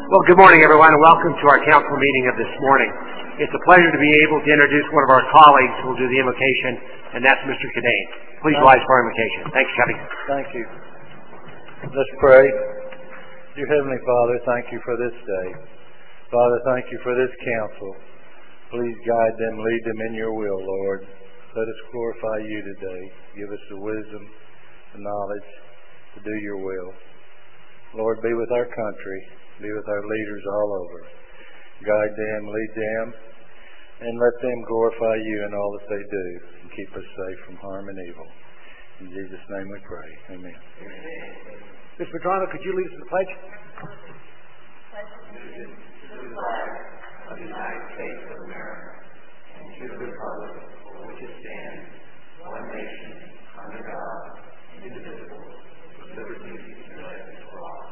Well, good morning, everyone, and welcome to our council meeting of this morning. It's a pleasure to be able to introduce one of our colleagues who will do the invocation, and that's Mr. Cadane. Please rise for our invocation. Thanks, Chevy. Thank you. Let's pray. Dear Heavenly Father, thank you for this day. Father, thank you for this council. Please guide them, lead them in your will, Lord. Let us glorify you today. Give us the wisdom, the knowledge to do your will. Lord, be with our country. Be with our leaders all over. Guide them, lead them, and let them glorify you in all that they do and keep us safe from harm and evil. In Jesus' name we pray. Amen. Ms. Madrano, could you lead us in the pledge? To the flag of the United States of America and to the republic for which it stands, one nation, under God, indivisible, with liberty and justice for all.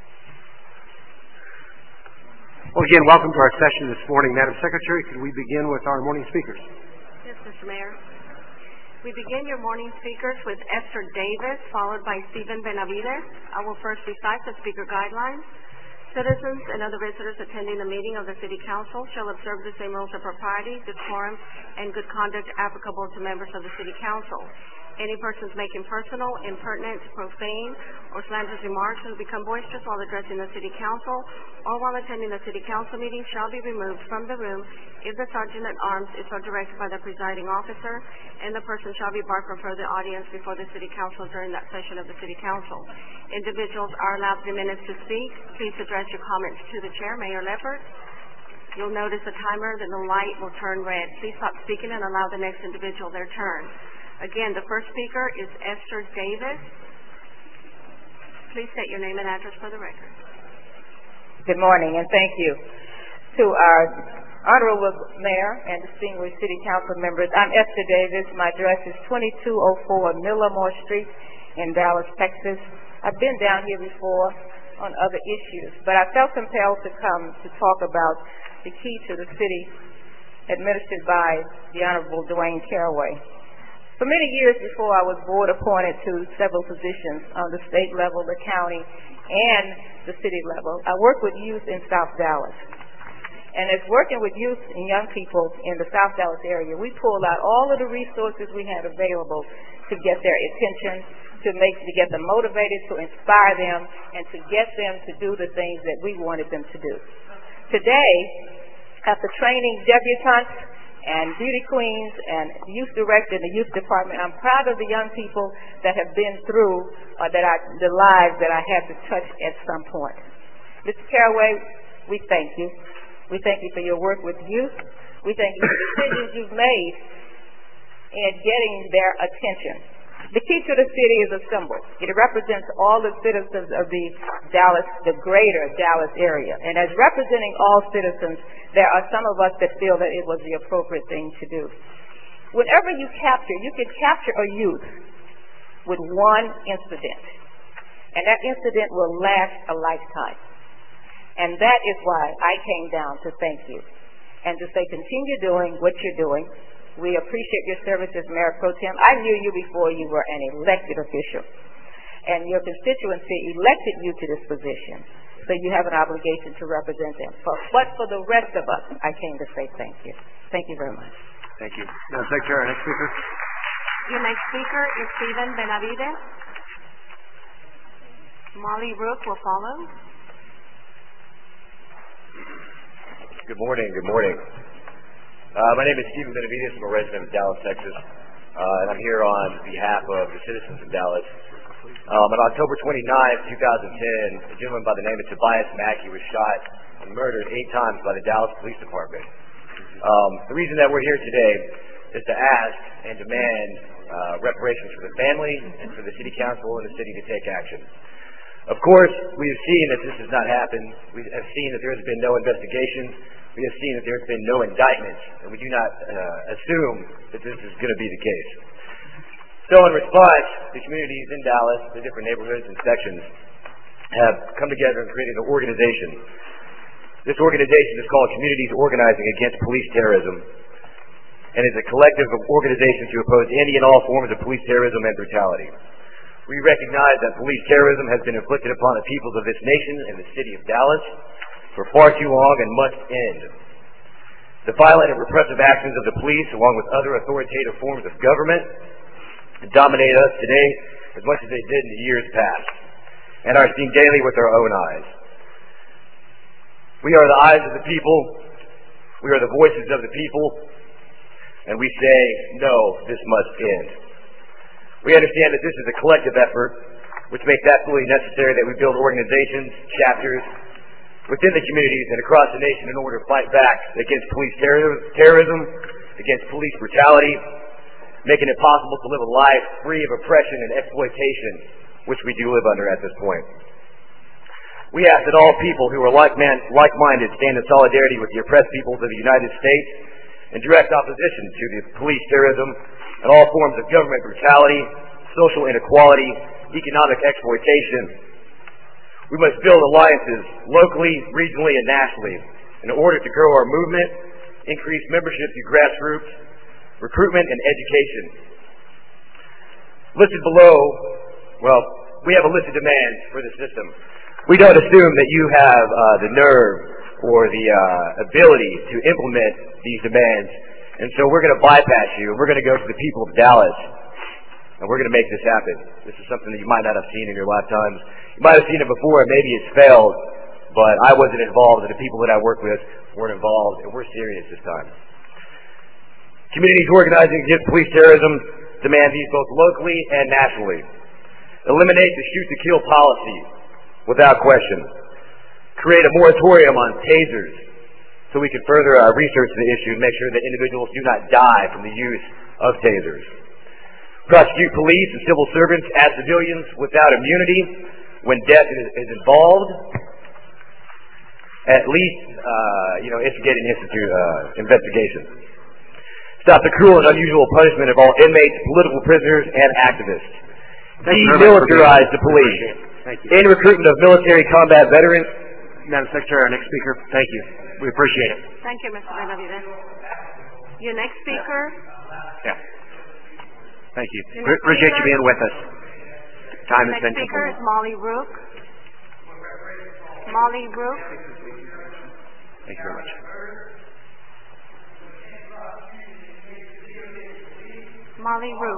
Well, again, welcome to our session this morning. Madam Secretary, could we begin with our morning speakers? Yes, Mr. Mayor. We begin your morning speakers with Esther Davis, followed by Stephen Benavides. I will first recite the speaker guidelines. Citizens and other visitors attending the meeting of the City Council shall observe the same rules of propriety, decorum, and good conduct applicable to members of the City Council. Any persons making personal, impertinent, profane, or slanderous remarks who become boisterous while addressing the City Council or while attending the City Council meeting shall be removed from the room if the Sergeant at Arms is so directed by the presiding officer, and the person shall be barred from further audience before the City Council during that session of the City Council. Individuals are allowed 3 minutes to speak. Please address your comments to the Chair, Mayor Leppert. You'll notice a timer, then the light will turn red. Please stop speaking and allow the next individual their turn. Again, the first speaker is Esther Davis. Please state your name and address for the record. Good morning, and thank you to our Honorable Mayor and distinguished City Council members. I'm Esther Davis. My address is 2204 Millamore Street in Dallas, Texas. I've been down here before on other issues, but I felt compelled to come to talk about the key to the city administered by the Honorable Dwayne Caraway. For many years before I was board appointed to several positions on the state level, the county, and the city level, I worked with youth in South Dallas. And as working with youth and young people in the South Dallas area, we pulled out all of the resources we had available to get their attention, to get them motivated, to inspire them, and to get them to do the things that we wanted them to do. Today, after training debutantes and beauty queens and youth director in the youth department, I'm proud of the young people that have been through the lives that I had to touch at some point. Mr. Caraway, we thank you. We thank you for your work with youth. We thank you for the decisions you've made in getting their attention. The key to the city is a symbol. It represents all the citizens of the greater Dallas area. And as representing all citizens, there are some of us that feel that it was the appropriate thing to do. Whenever you can capture a youth with one incident. And that incident will last a lifetime. And that is why I came down to thank you. And to say continue doing what you're doing. We appreciate your service as Mayor Pro Tem. I knew you before you were an elected official. And your constituency elected you to this position. So you have an obligation to represent them. But for the rest of us, I came to say thank you. Thank you very much. Thank you. Madam Secretary, our next speaker. Your next speaker is Stephen Benavides. Molly Rook will follow. Good morning. Good morning. My name is Stephen Benavides. I'm a resident of Dallas, Texas, and I'm here on behalf of the citizens of Dallas. On October 29th, 2010, a gentleman by the name of Tobias Mackey was shot and murdered 8 times by the Dallas Police Department. The reason that we're here today is to ask and demand reparations for the family and for the City Council and the city to take action. Of course, we have seen that this has not happened. We have seen that there has been no investigation. We have seen that there has been no indictments, and we do not assume that this is going to be the case. So in response, the communities in Dallas, the different neighborhoods and sections, have come together and created an organization. This organization is called Communities Organizing Against Police Terrorism, and is a collective of organizations to oppose any and all forms of police terrorism and brutality. We recognize that police terrorism has been inflicted upon the peoples of this nation and the city of Dallas, for far too long and must end. The violent and repressive actions of the police, along with other authoritative forms of government, dominate us today as much as they did in the years past, and are seen daily with our own eyes. We are the eyes of the people, we are the voices of the people, and we say, no, this must end. We understand that this is a collective effort, which makes absolutely necessary that we build organizations, chapters, within the communities and across the nation in order to fight back against police terrorism, against police brutality, making it possible to live a life free of oppression and exploitation, which we do live under at this point. We ask that all people who are like-minded stand in solidarity with the oppressed peoples of the United States in direct opposition to the police terrorism and all forms of government brutality, social inequality, economic exploitation. We must build alliances locally, regionally, and nationally in order to grow our movement, increase membership through grassroots, recruitment, and education. Listed below, well, we have a list of demands for the system. We don't assume that you have the nerve or the ability to implement these demands, and so we're going to bypass you, and we're going to go to the people of Dallas, and we're going to make this happen. This is something that you might not have seen in your lifetimes. You might have seen it before, and maybe it's failed, but I wasn't involved, and the people that I work with weren't involved, and we're serious this time. Communities organizing against police terrorism demand these both locally and nationally. Eliminate the shoot-to-kill policy without question. Create a moratorium on tasers so we can further research the issue and make sure that individuals do not die from the use of tasers. Prosecute police and civil servants as civilians without immunity when death is involved. At least, instigate an investigation. Stop the cruel and unusual punishment of all inmates, political prisoners, and activists. Demilitarize the police. Thank you. End recruitment of military combat veterans. Madam Secretary, our next speaker, thank you. We appreciate it. Thank you, Mr. Benavides. Your next speaker. Yeah. Thank you. Appreciate you being with us. Time has been Next speaker is completed. Molly Rook. Molly Rook. Thank you very much. Molly Rook.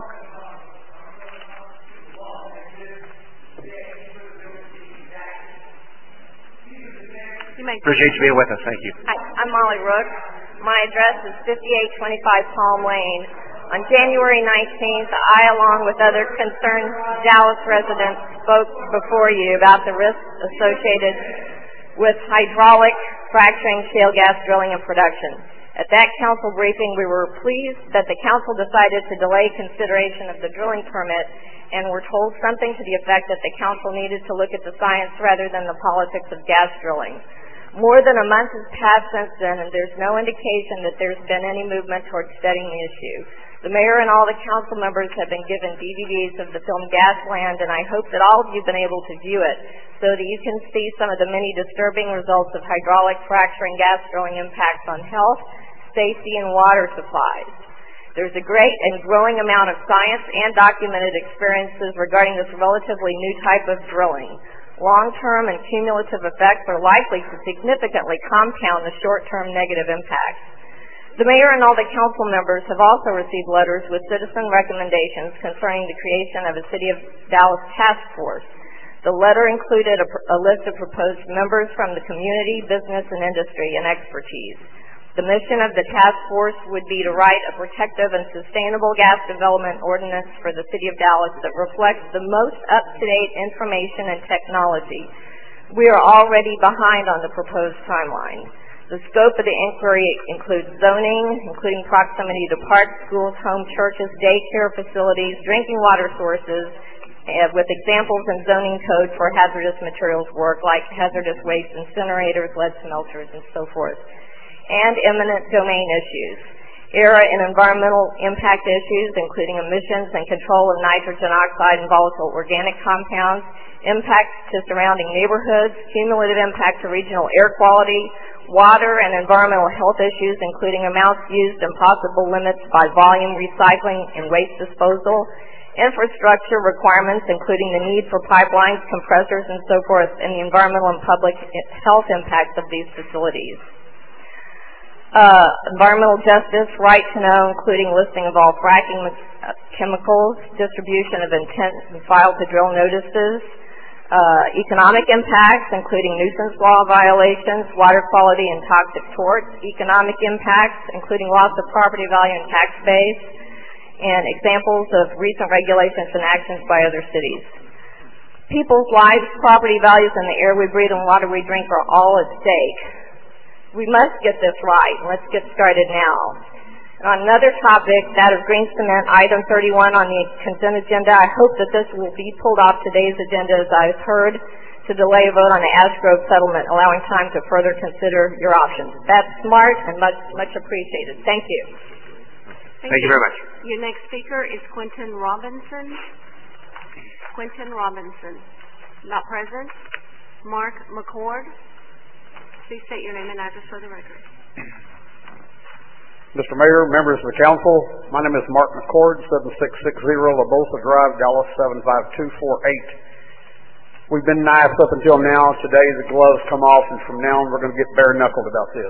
Appreciate you being with us. Thank you. Hi, I'm Molly Rook. My address is 5825 Palm Lane. On January 19th, I, along with other concerned Dallas residents, spoke before you about the risks associated with hydraulic fracturing, shale gas drilling, and production. At that council briefing, we were pleased that the council decided to delay consideration of the drilling permit and were told something to the effect that the council needed to look at the science rather than the politics of gas drilling. More than a month has passed since then, and there's no indication that there's been any movement towards studying the issue. The mayor and all the council members have been given DVDs of the film Gasland, and I hope that all of you have been able to view it so that you can see some of the many disturbing results of hydraulic fracturing gas drilling impacts on health, safety, and water supplies. There's a great and growing amount of science and documented experiences regarding this relatively new type of drilling. Long-term and cumulative effects are likely to significantly compound the short-term negative impacts. The mayor and all the council members have also received letters with citizen recommendations concerning the creation of a City of Dallas task force. The letter included a list of proposed members from the community, business, and industry, and expertise. The mission of the task force would be to write a protective and sustainable gas development ordinance for the City of Dallas that reflects the most up-to-date information and technology. We are already behind on the proposed timeline. The scope of the inquiry includes zoning, including proximity to parks, schools, homes, churches, daycare facilities, drinking water sources, with examples in zoning code for hazardous materials work like hazardous waste incinerators, lead smelters, and so forth, and eminent domain issues. Air and environmental impact issues, including emissions and control of nitrogen oxide and volatile organic compounds, impacts to surrounding neighborhoods, cumulative impact to regional air quality, water and environmental health issues, including amounts used and possible limits by volume, recycling, and waste disposal, infrastructure requirements, including the need for pipelines, compressors, and so forth, and the environmental and public health impacts of these facilities. Environmental justice, right to know, including listing of all fracking chemicals, distribution of intent and file to drill notices, economic impacts, including nuisance law violations, water quality and toxic torts, economic impacts, including loss of property value and tax base, and examples of recent regulations and actions by other cities. People's lives, property values, and the air we breathe and water we drink are all at stake. We must get this right, and let's get started now. And on another topic, that of green cement, item 31 on the consent agenda, I hope that this will be pulled off today's agenda, as I've heard, to delay a vote on the Ash Grove settlement, allowing time to further consider your options. That's smart and much appreciated. Thank you. Thank you very much. Your next speaker is Quentin Robinson. Quentin Robinson. Not present. Mark McCord. Please state your name and address for the record. Mr. Mayor, members of the council, my name is Mark McCord, 7660 La Bolsa Drive, Dallas 75248. We've been nice up until now. Today the gloves come off, and from now on we're going to get bare-knuckled about this.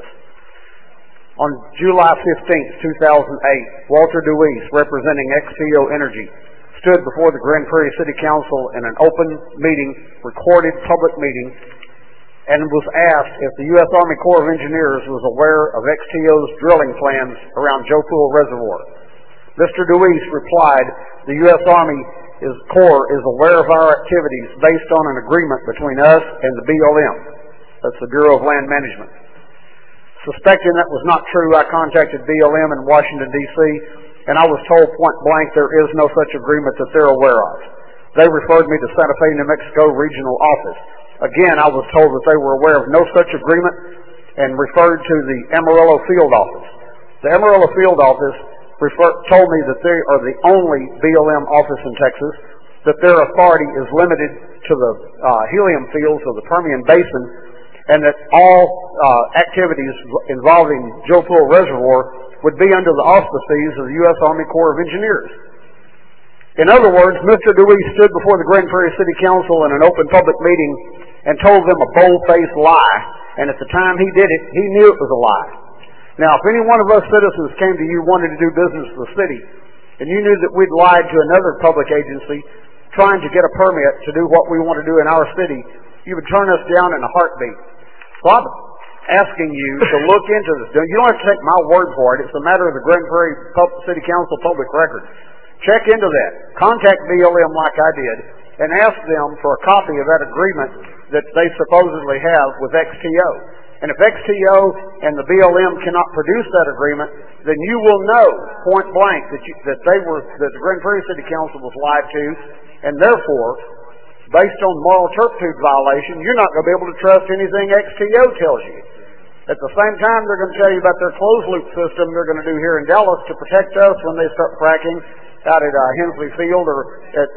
On July 15th, 2008, Walter Deweese, representing XTO Energy, stood before the Grand Prairie City Council in an open meeting, recorded public meeting, and was asked if the U.S. Army Corps of Engineers was aware of XTO's drilling plans around Joe Pool Reservoir. Mr. Deweese replied, the U.S. Army Corps is aware of our activities based on an agreement between us and the BLM. That's the Bureau of Land Management. Suspecting that was not true, I contacted BLM in Washington, D.C., and I was told point blank there is no such agreement that they're aware of. They referred me to Santa Fe, New Mexico Regional Office. Again, I was told that they were aware of no such agreement and referred to the Amarillo Field Office. The Amarillo Field Office told me that they are the only BLM office in Texas, that their authority is limited to the helium fields of the Permian Basin, and that all activities involving Joe Pool Reservoir would be under the auspices of the U.S. Army Corps of Engineers. In other words, Mr. Deweese stood before the Grand Prairie City Council in an open public meeting and told them a bold-faced lie, and at the time he did it, he knew it was a lie. Now, if any one of us citizens came to you wanting to do business with the city, and you knew that we'd lied to another public agency trying to get a permit to do what we want to do in our city, you would turn us down in a heartbeat. So I'm asking you to look into this. You don't have to take my word for it. It's a matter of the Grand Prairie City Council public record. Check into that. Contact BLM like I did and ask them for a copy of that agreement that they supposedly have with XTO. And if XTO and the BLM cannot produce that agreement, then you will know point blank that the Grand Prairie City Council was lied to, and therefore, based on moral turpitude violation, you're not going to be able to trust anything XTO tells you. At the same time, they're going to tell you about their closed-loop system they're going to do here in Dallas to protect us when they start fracking out at Hensley Field or at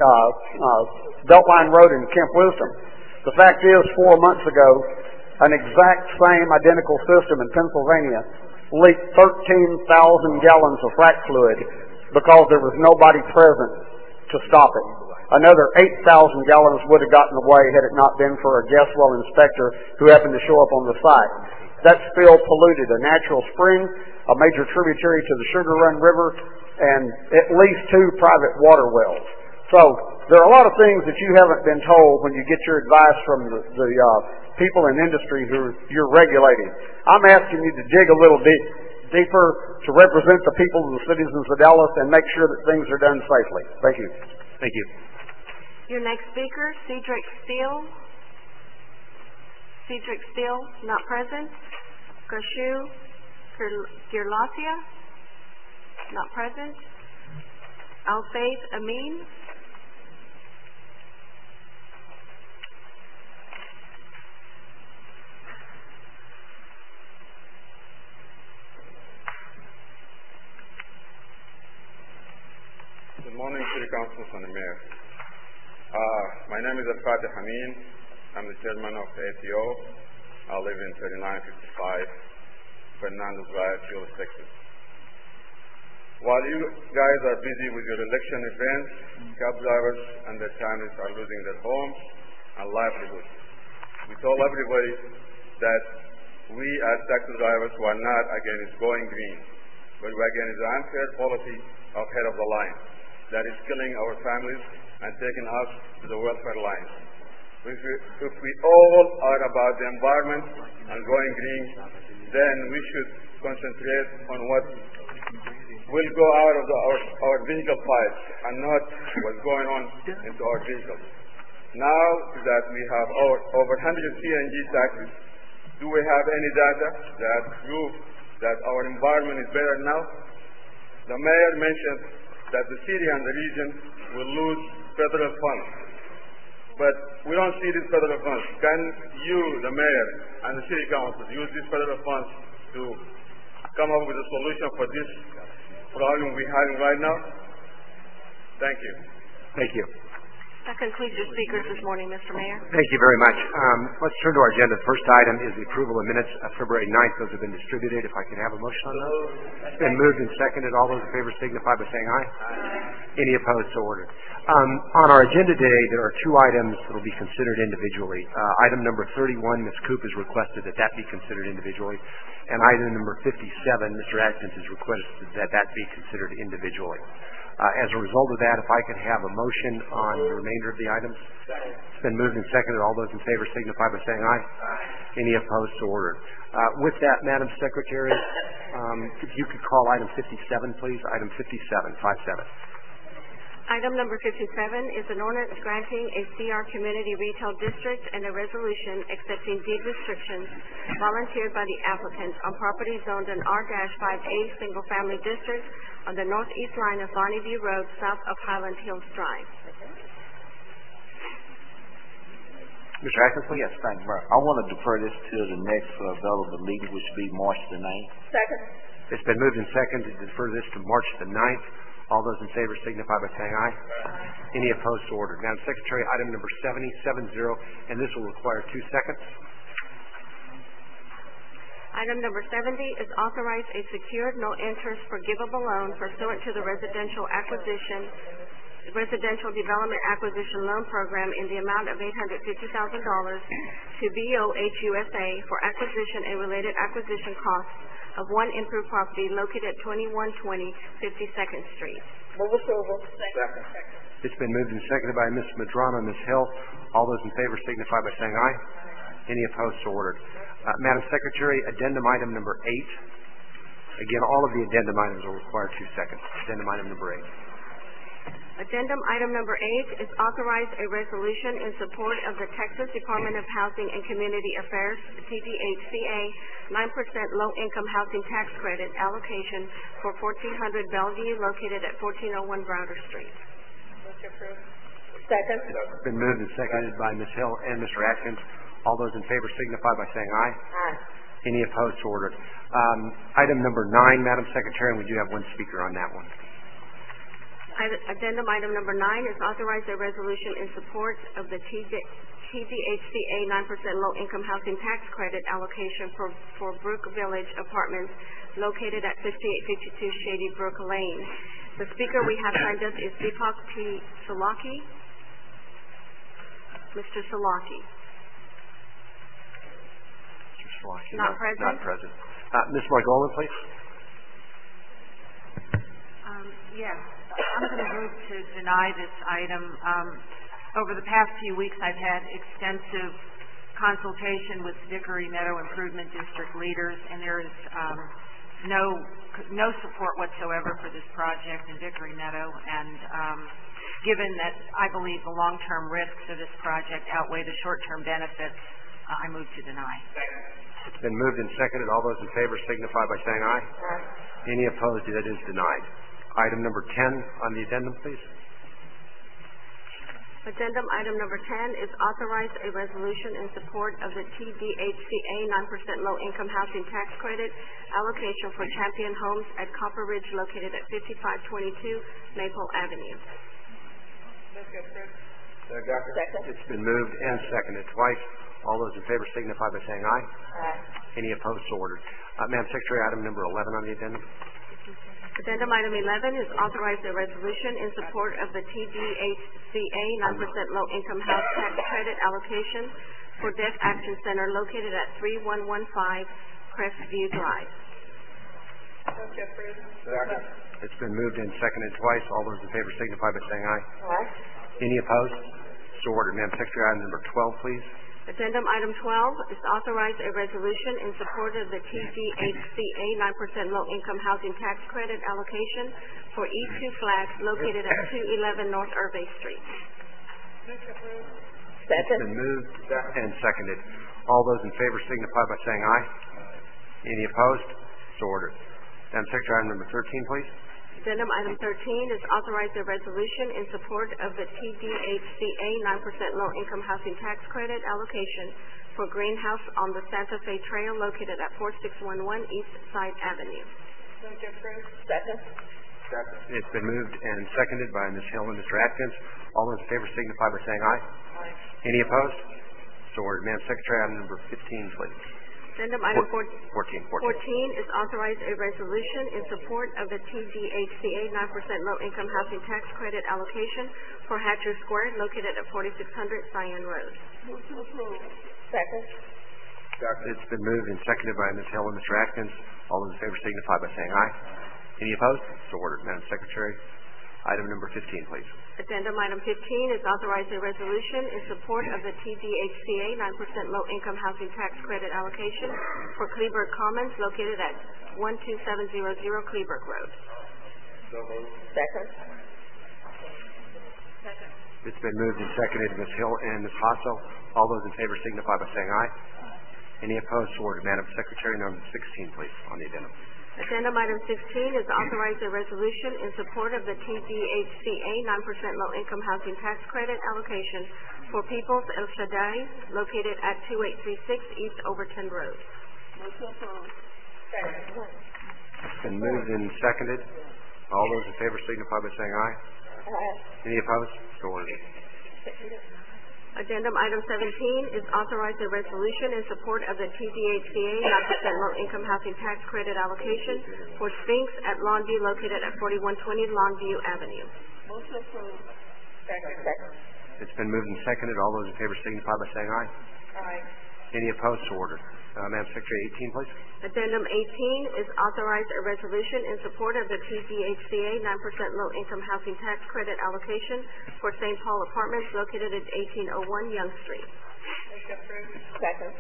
Beltline Road in Camp Wisdom. The fact is, 4 months ago, an exact same identical system in Pennsylvania leaked 13,000 gallons of frac fluid because there was nobody present to stop it. Another 8,000 gallons would have gotten away had it not been for a gas well inspector who happened to show up on the site. That spill polluted a natural spring, a major tributary to the Sugar Run River, and at least 2 private water wells. So there are a lot of things that you haven't been told when you get your advice from the people in industry who you're regulating. I'm asking you to dig a little bit deeper to represent the people of the citizens of Dallas and make sure that things are done safely. Thank you. Thank you. Your next speaker, Cedric Steele. Cedric Steele, not present. Gershu Girlasia, not present. Al-Faith Amin. Good morning, City Council and the Mayor. My name is Al-Fatih Amin. I'm the chairman of the ATO. I live in 3955 Fernandez Drive, Dallas, Texas. While you guys are busy with your election events, cab drivers and their families are losing their homes and livelihoods. We told everybody that we as taxi drivers were not against going green, but we're against the unfair policy of head of the line that is killing our families and taking us to the welfare lines. If we all are about the environment and going green, then we should concentrate on what will go out of our vehicle pipes and not what's going on into our vehicles. Now that we have over 100 CNG taxis, do we have any data that prove that our environment is better now? The mayor mentioned that the city and the region will lose federal funds, but we don't see these federal funds. Can you, the mayor, and the city council use these federal funds to come up with a solution for this problem we're having right now? Thank you. Thank you. That concludes your speakers this morning, Mr. Mayor. Thank you very much. Let's turn to our agenda. The first item is the approval of minutes of February 9th. Those have been distributed. If I could have a motion on those. It's been moved and seconded. All those in favor signify by saying aye. Any opposed? So ordered. On our agenda today, there are two items that will be considered individually. Item number 31, Ms. Coop has requested that that be considered individually. And item number 57, Mr. Atkins has requested that that be considered individually. As a result of that, if I could have a motion on the remainder of the items. It's been moved and seconded. All those in favor signify by saying aye. Any opposed? So ordered. With that, Madam Secretary, if you could call item 57, please. Item 57, 57. Item number 57 is an ordinance granting a CR Community Retail District and a resolution accepting deed restrictions volunteered by the applicant on property zoned in R-5A Single Family District on the northeast line of Bonnie View Road, south of Highland Hills Drive. Mr. Atkins, please. Yes, thank you, Mayor. I want to defer this to the next available meeting, which will be March the 9th. Second. It's been moved and seconded to defer this to March the 9th. All those in favor signify by saying aye. Any opposed? So ordered. Madam Secretary, item number 70, and this will require 2 seconds. Item number 70 is authorize a secured, no-interest, forgivable loan pursuant to the Residential Development Acquisition Loan Program in the amount of $850,000 to BOH USA for acquisition and related acquisition costs of one improved property located at 2120 52nd Street. Move approval. Second. It's been moved and seconded by Ms. Madrano and Ms. Hill. All those in favor signify by saying aye. Any opposed? So ordered. Madam Secretary, addendum item number 8. Again, all of the addendum items will require 2 seconds. Addendum item number 8. Addendum item number 8 is authorize a resolution in support of the Texas Department of Housing and Community Affairs, TDHCA, 9% low-income housing tax credit allocation for 1400 Bellevue located at 1401 Browder Street. Second. It's been moved and seconded by Ms. Hill and Mr. Atkins. All those in favor signify by saying aye. Aye. Any opposed? So ordered. Item number 9, Madam Secretary, and we do have one speaker on that one. Addendum item number 9 is authorize a resolution in support of the TDHCA 9% low-income housing tax credit allocation for Brook Village Apartments located at 5852 Shady Brook Lane. The speaker we have signed up is Deepak P. Salaki. Mr. Salaki. Not present? Not present. Ms. Margolin, please. Yes. I'm going to move to deny this item. Over the past few weeks, I've had extensive consultation with Vickery Meadow Improvement District leaders, and there is no support whatsoever for this project in Vickery Meadow. And given that I believe the long-term risks of this project outweigh the short-term benefits, I move to deny. It's been moved and seconded. All those in favor signify by saying aye. Aye. Any opposed? That is denied. Item number 10 on the addendum, please. Addendum item number 10 is authorize a resolution in support of the TDHCA 9% low-income housing tax credit allocation for Champion Homes at Copper Ridge located at 5522 Maple Avenue. Second. It's been moved and seconded twice. All those in favor signify by saying aye. Aye. Any opposed? So ordered. Madam Secretary, item number 11 on the addendum. Addendum item 11 is authorize a resolution in support of the TDHCA 9% low-income house tax credit allocation for Deaf Action Center located at 3115 Crestview Drive. It's been moved and seconded twice. All those in favor signify by saying aye. Aye. Any opposed? So ordered. Madam Secretary, item number 12, please. Addendum item 12 is authorize a resolution in support of the TDHCA 9% low-income housing tax credit allocation for E2 Flats located at 211 North Irving Street. It's been moved and seconded. All those in favor signify by saying aye. Any opposed? So ordered. Madam Secretary, item number 13, please. Addendum item 13 is authorize a resolution in support of the TDHCA 9% low-income housing tax credit allocation for Greenhouse on the Santa Fe Trail located at 4611 East Side Avenue. Second. It's been moved and seconded by Ms. Hill and Mr. Atkins. All those in favor signify by saying aye. Aye. Any opposed? So ordered. Madam Secretary, item number 15, please. Addendum item 14 is authorize a resolution in support of the TDHCA 9% low-income housing tax credit allocation for Hatcher Square located at 4600 Cyan Road. Second. It's been moved and seconded by Ms. Hill and Mr. Atkins. All those in favor signify by saying aye. Any opposed? So ordered. Madam Secretary, item number 15, please. Addendum item 15 is authorize a resolution in support of the TDHCA 9% low-income housing tax credit allocation for Kleberg Commons located at 12700 Kleberg Road. Second. It's been moved and seconded. Ms. Hill and Ms. Hasso. All those in favor signify by saying aye. Any opposed? So ordered. Madam Secretary, number 16, please, on the addendum. Addendum item 16 is authorize a resolution in support of the TDHCA 9% low-income housing tax credit allocation for People's El Shaddai located at 2836 East Overton Road. It's been moved and seconded. All those in favor signify by saying aye. Aye. Any opposed? So ordered. Addendum item 17 is authorize a resolution in support of the TDHCA 9% low-income housing tax credit allocation for Sphinx at Longview located at 4120 Longview Avenue. Second. It's been moved and seconded. All those in favor signify by saying aye. Aye. Any opposed? So ordered. Madam Secretary, 18, please. Addendum 18 is authorize a resolution in support of the TDHCA 9% low-income housing tax credit allocation for St. Paul Apartments located at 1801 Young Street. Second.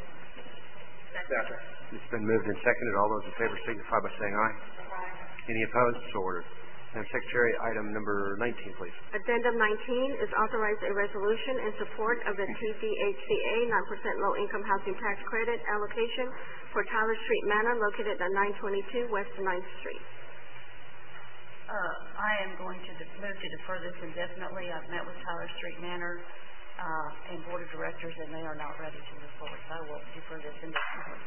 It's been moved and seconded. All those in favor signify by saying aye. Aye. Any opposed? So ordered. Madam Secretary, item number 19, please. Addendum 19 is authorize a resolution in support of the TDHCA 9% low-income housing tax credit allocation for Tyler Street Manor located at 922 West 9th Street. I am going to move to defer this indefinitely. I've met with Tyler Street Manor and Board of Directors, and they are not ready to move forward, so I will defer this indefinitely.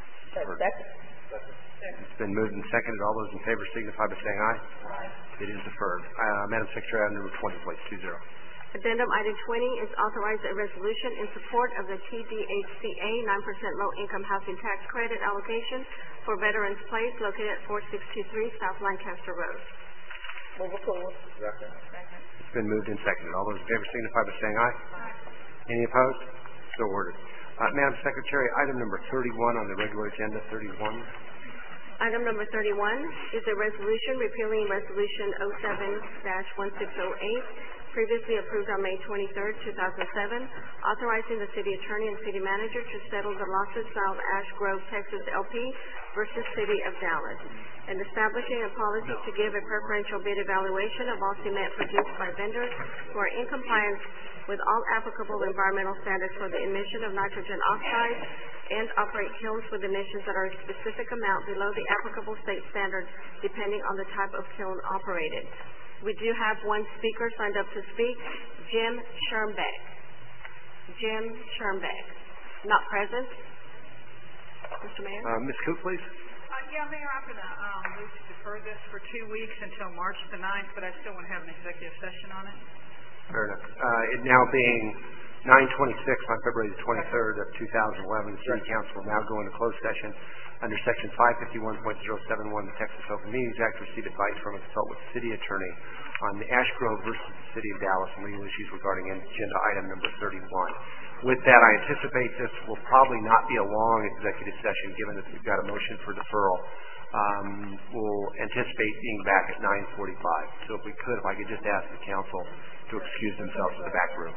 It's been moved and seconded. All those in favor signify by saying aye. Aye. It is deferred. Madam Secretary, item number 20, please. 20. Addendum item 20 is authorize a resolution in support of the TDHCA 9% low-income housing tax credit allocation for Veterans Place located at 4623 South Lancaster Road. Move approval. Second. It's been moved and seconded. All those in favor signify by saying aye. Any opposed? So ordered. Madam Secretary, item number 31 on the regular agenda, 31. Item number 31 is a resolution repealing Resolution 07-1608, previously approved on May 23, 2007, authorizing the City Attorney and City Manager to settle the lawsuit filed Ash Grove, Texas LP versus City of Dallas, and establishing a policy to give a preferential bid evaluation of all cement produced by vendors who are in compliance with all applicable environmental standards for the emission of nitrogen oxide and operate kilns with emissions that are a specific amount below the applicable state standard depending on the type of kiln operated. We do have one speaker signed up to speak, Jim Schermbeck. Jim Schermbeck. Not present. Mr. Mayor? Ms. Coop, please. Yeah, Mayor, I'm going to move to defer this for 2 weeks until March the 9th, but I still want to have an executive session on it. Fair enough. It now being 9:26 on February the 23rd of 2011, the City Council will now go into closed session under Section 551.071 of the Texas Open Meetings Act to receive advice from and consult with the City Attorney on the Ash Grove versus the City of Dallas and legal issues regarding agenda item number 31. With that, I anticipate this will probably not be a long executive session, given that we've got a motion for deferral. We'll anticipate being back at 9:45. So if I could just ask the council to excuse themselves to the back room.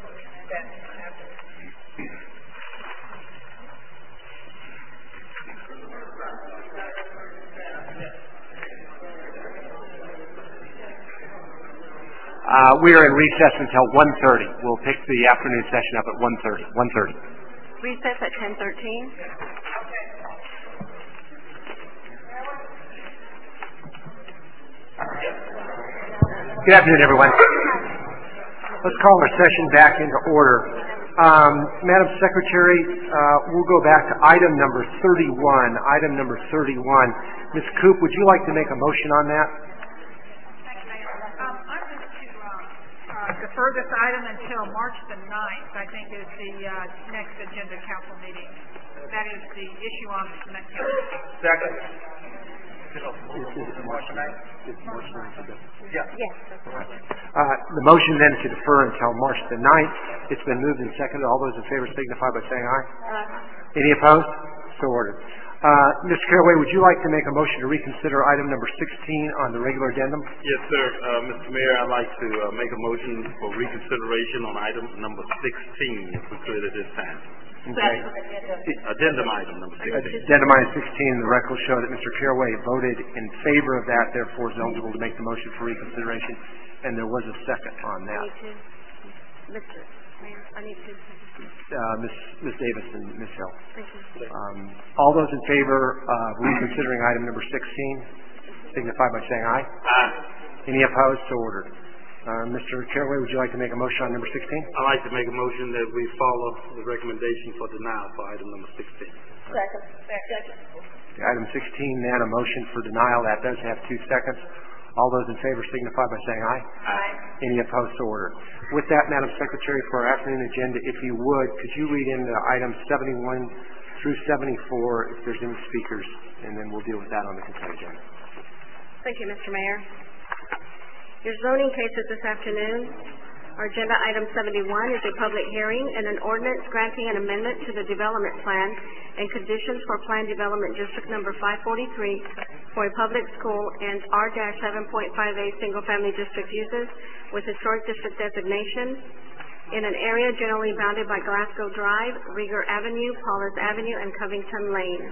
We are in recess until 1:30. We'll pick the afternoon session up at 1:30. Recess at 10:13. Good afternoon, everyone. Let's call our session back into order. Madam Secretary, we'll go back to item number 31. Item number 31. Ms. Coop, would you like to make a motion on that? Defer this item until March the 9th, I think is the next agenda council meeting. That is the issue on the next council. Second. The motion then is to defer until March the 9th. It's been moved and seconded. All those in favor signify by saying aye. Any opposed? So ordered. Mr. Caraway, would you like to make a motion to reconsider item number 16 on the regular addendum? Yes, sir. Mr. Mayor, I'd like to make a motion for reconsideration on item number 16, if we could at this time. Okay. Addendum item number 16. Addendum item 16, the record will show that Mr. Caraway voted in favor of that, therefore is eligible to make the motion for reconsideration, and there was a second on that. Mr. Mayor, I need to. Ms. Davis and Ms. Hill. Thank you. All those in favor of reconsidering item number 16 signify by saying aye. Aye. Any opposed? So ordered. Mr. Caraway, would you like to make a motion on number 16? I'd like to make a motion that we follow the recommendation for denial for item number 16. Second. Item 16, then a motion for denial. That does have 2 seconds. All those in favor signify by saying aye. Aye. Any opposed? So ordered. With that, Madam Secretary, for our afternoon agenda, if you would, could you read into items 71 through 74 if there's any speakers, and then we'll deal with that on the consent agenda. Thank you, Mr. Mayor. Your zoning cases this afternoon. Our agenda item 71 is a public hearing and an ordinance granting an amendment to the development plan and conditions for Plan Development District Number 543 for a public school and R-7.5A single-family district uses with historic district designation in an area generally bounded by Glasgow Drive, Rieger Avenue, Paulus Avenue, and Covington Lane.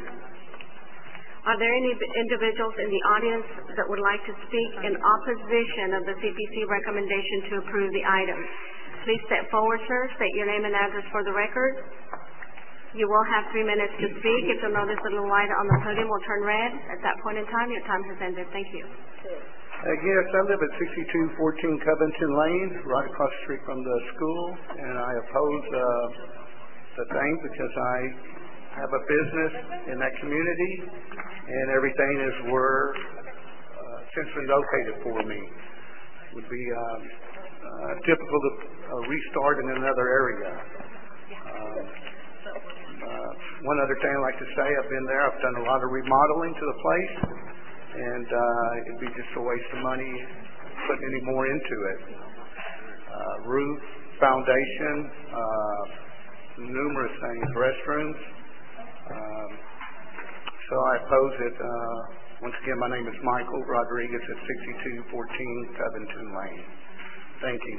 Are there any individuals in the audience that would like to speak in opposition of the CPC recommendation to approve the item? Please step forward, sir. State your name and address for the record. You will have 3 minutes to speak. If you'll notice the little light on the podium will turn red. At that point in time, your time has ended. Thank you. Yes, I live at 6214 Covington Lane, right across the street from the school, and I oppose the thing because I have a business in that community, and everything is where centrally located for me. Would be typical to restart in another area. One other thing I'd like to say, I've been there, I've done a lot of remodeling to the place, and it'd be just a waste of money putting any more into it. Roof, foundation, numerous things, restrooms. So I oppose it. Once again, my name is Michael Rodriguez at 6214 Covington Lane. Thank you.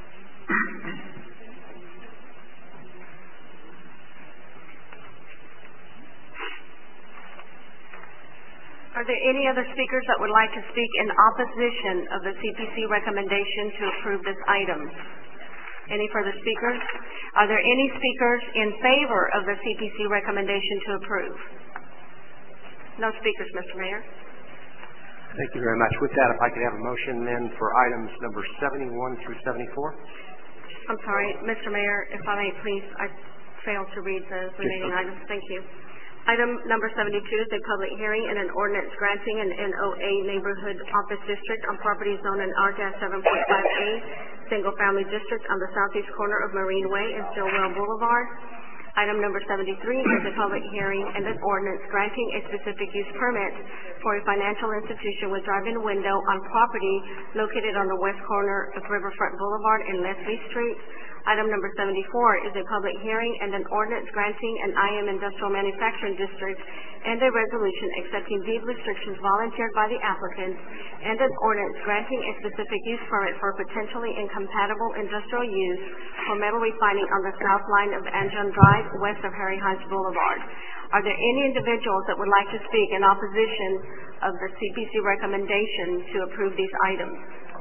Are there any other speakers that would like to speak in opposition of the CPC recommendation to approve this item? Any further speakers? Are there any speakers in favor of the CPC recommendation to approve? No speakers, Mr. Mayor. Thank you very much. With that, if I could have a motion then for items number 71 through 74. I'm sorry, Mr. Mayor, if I may please, I failed to read the remaining items. Thank you. Item number 72 is a public hearing and an ordinance granting an NOA neighborhood office district on property zone in R-7.5A single-family district on the southeast corner of Marine Way and Stillwell Boulevard. Item number 73 is a public hearing and an ordinance granting a specific use permit for a financial institution with drive-in window on property located on the west corner of Riverfront Boulevard and Leslie Street. Item number 74 is a public hearing and an ordinance granting an IM Industrial Manufacturing District and a resolution accepting deed restrictions volunteered by the applicants and an ordinance granting a specific use permit for potentially incompatible industrial use for metal refining on the south line of Anjon Drive, west of Harry Hines Boulevard. Are there any individuals that would like to speak in opposition of the CPC recommendation to approve these items?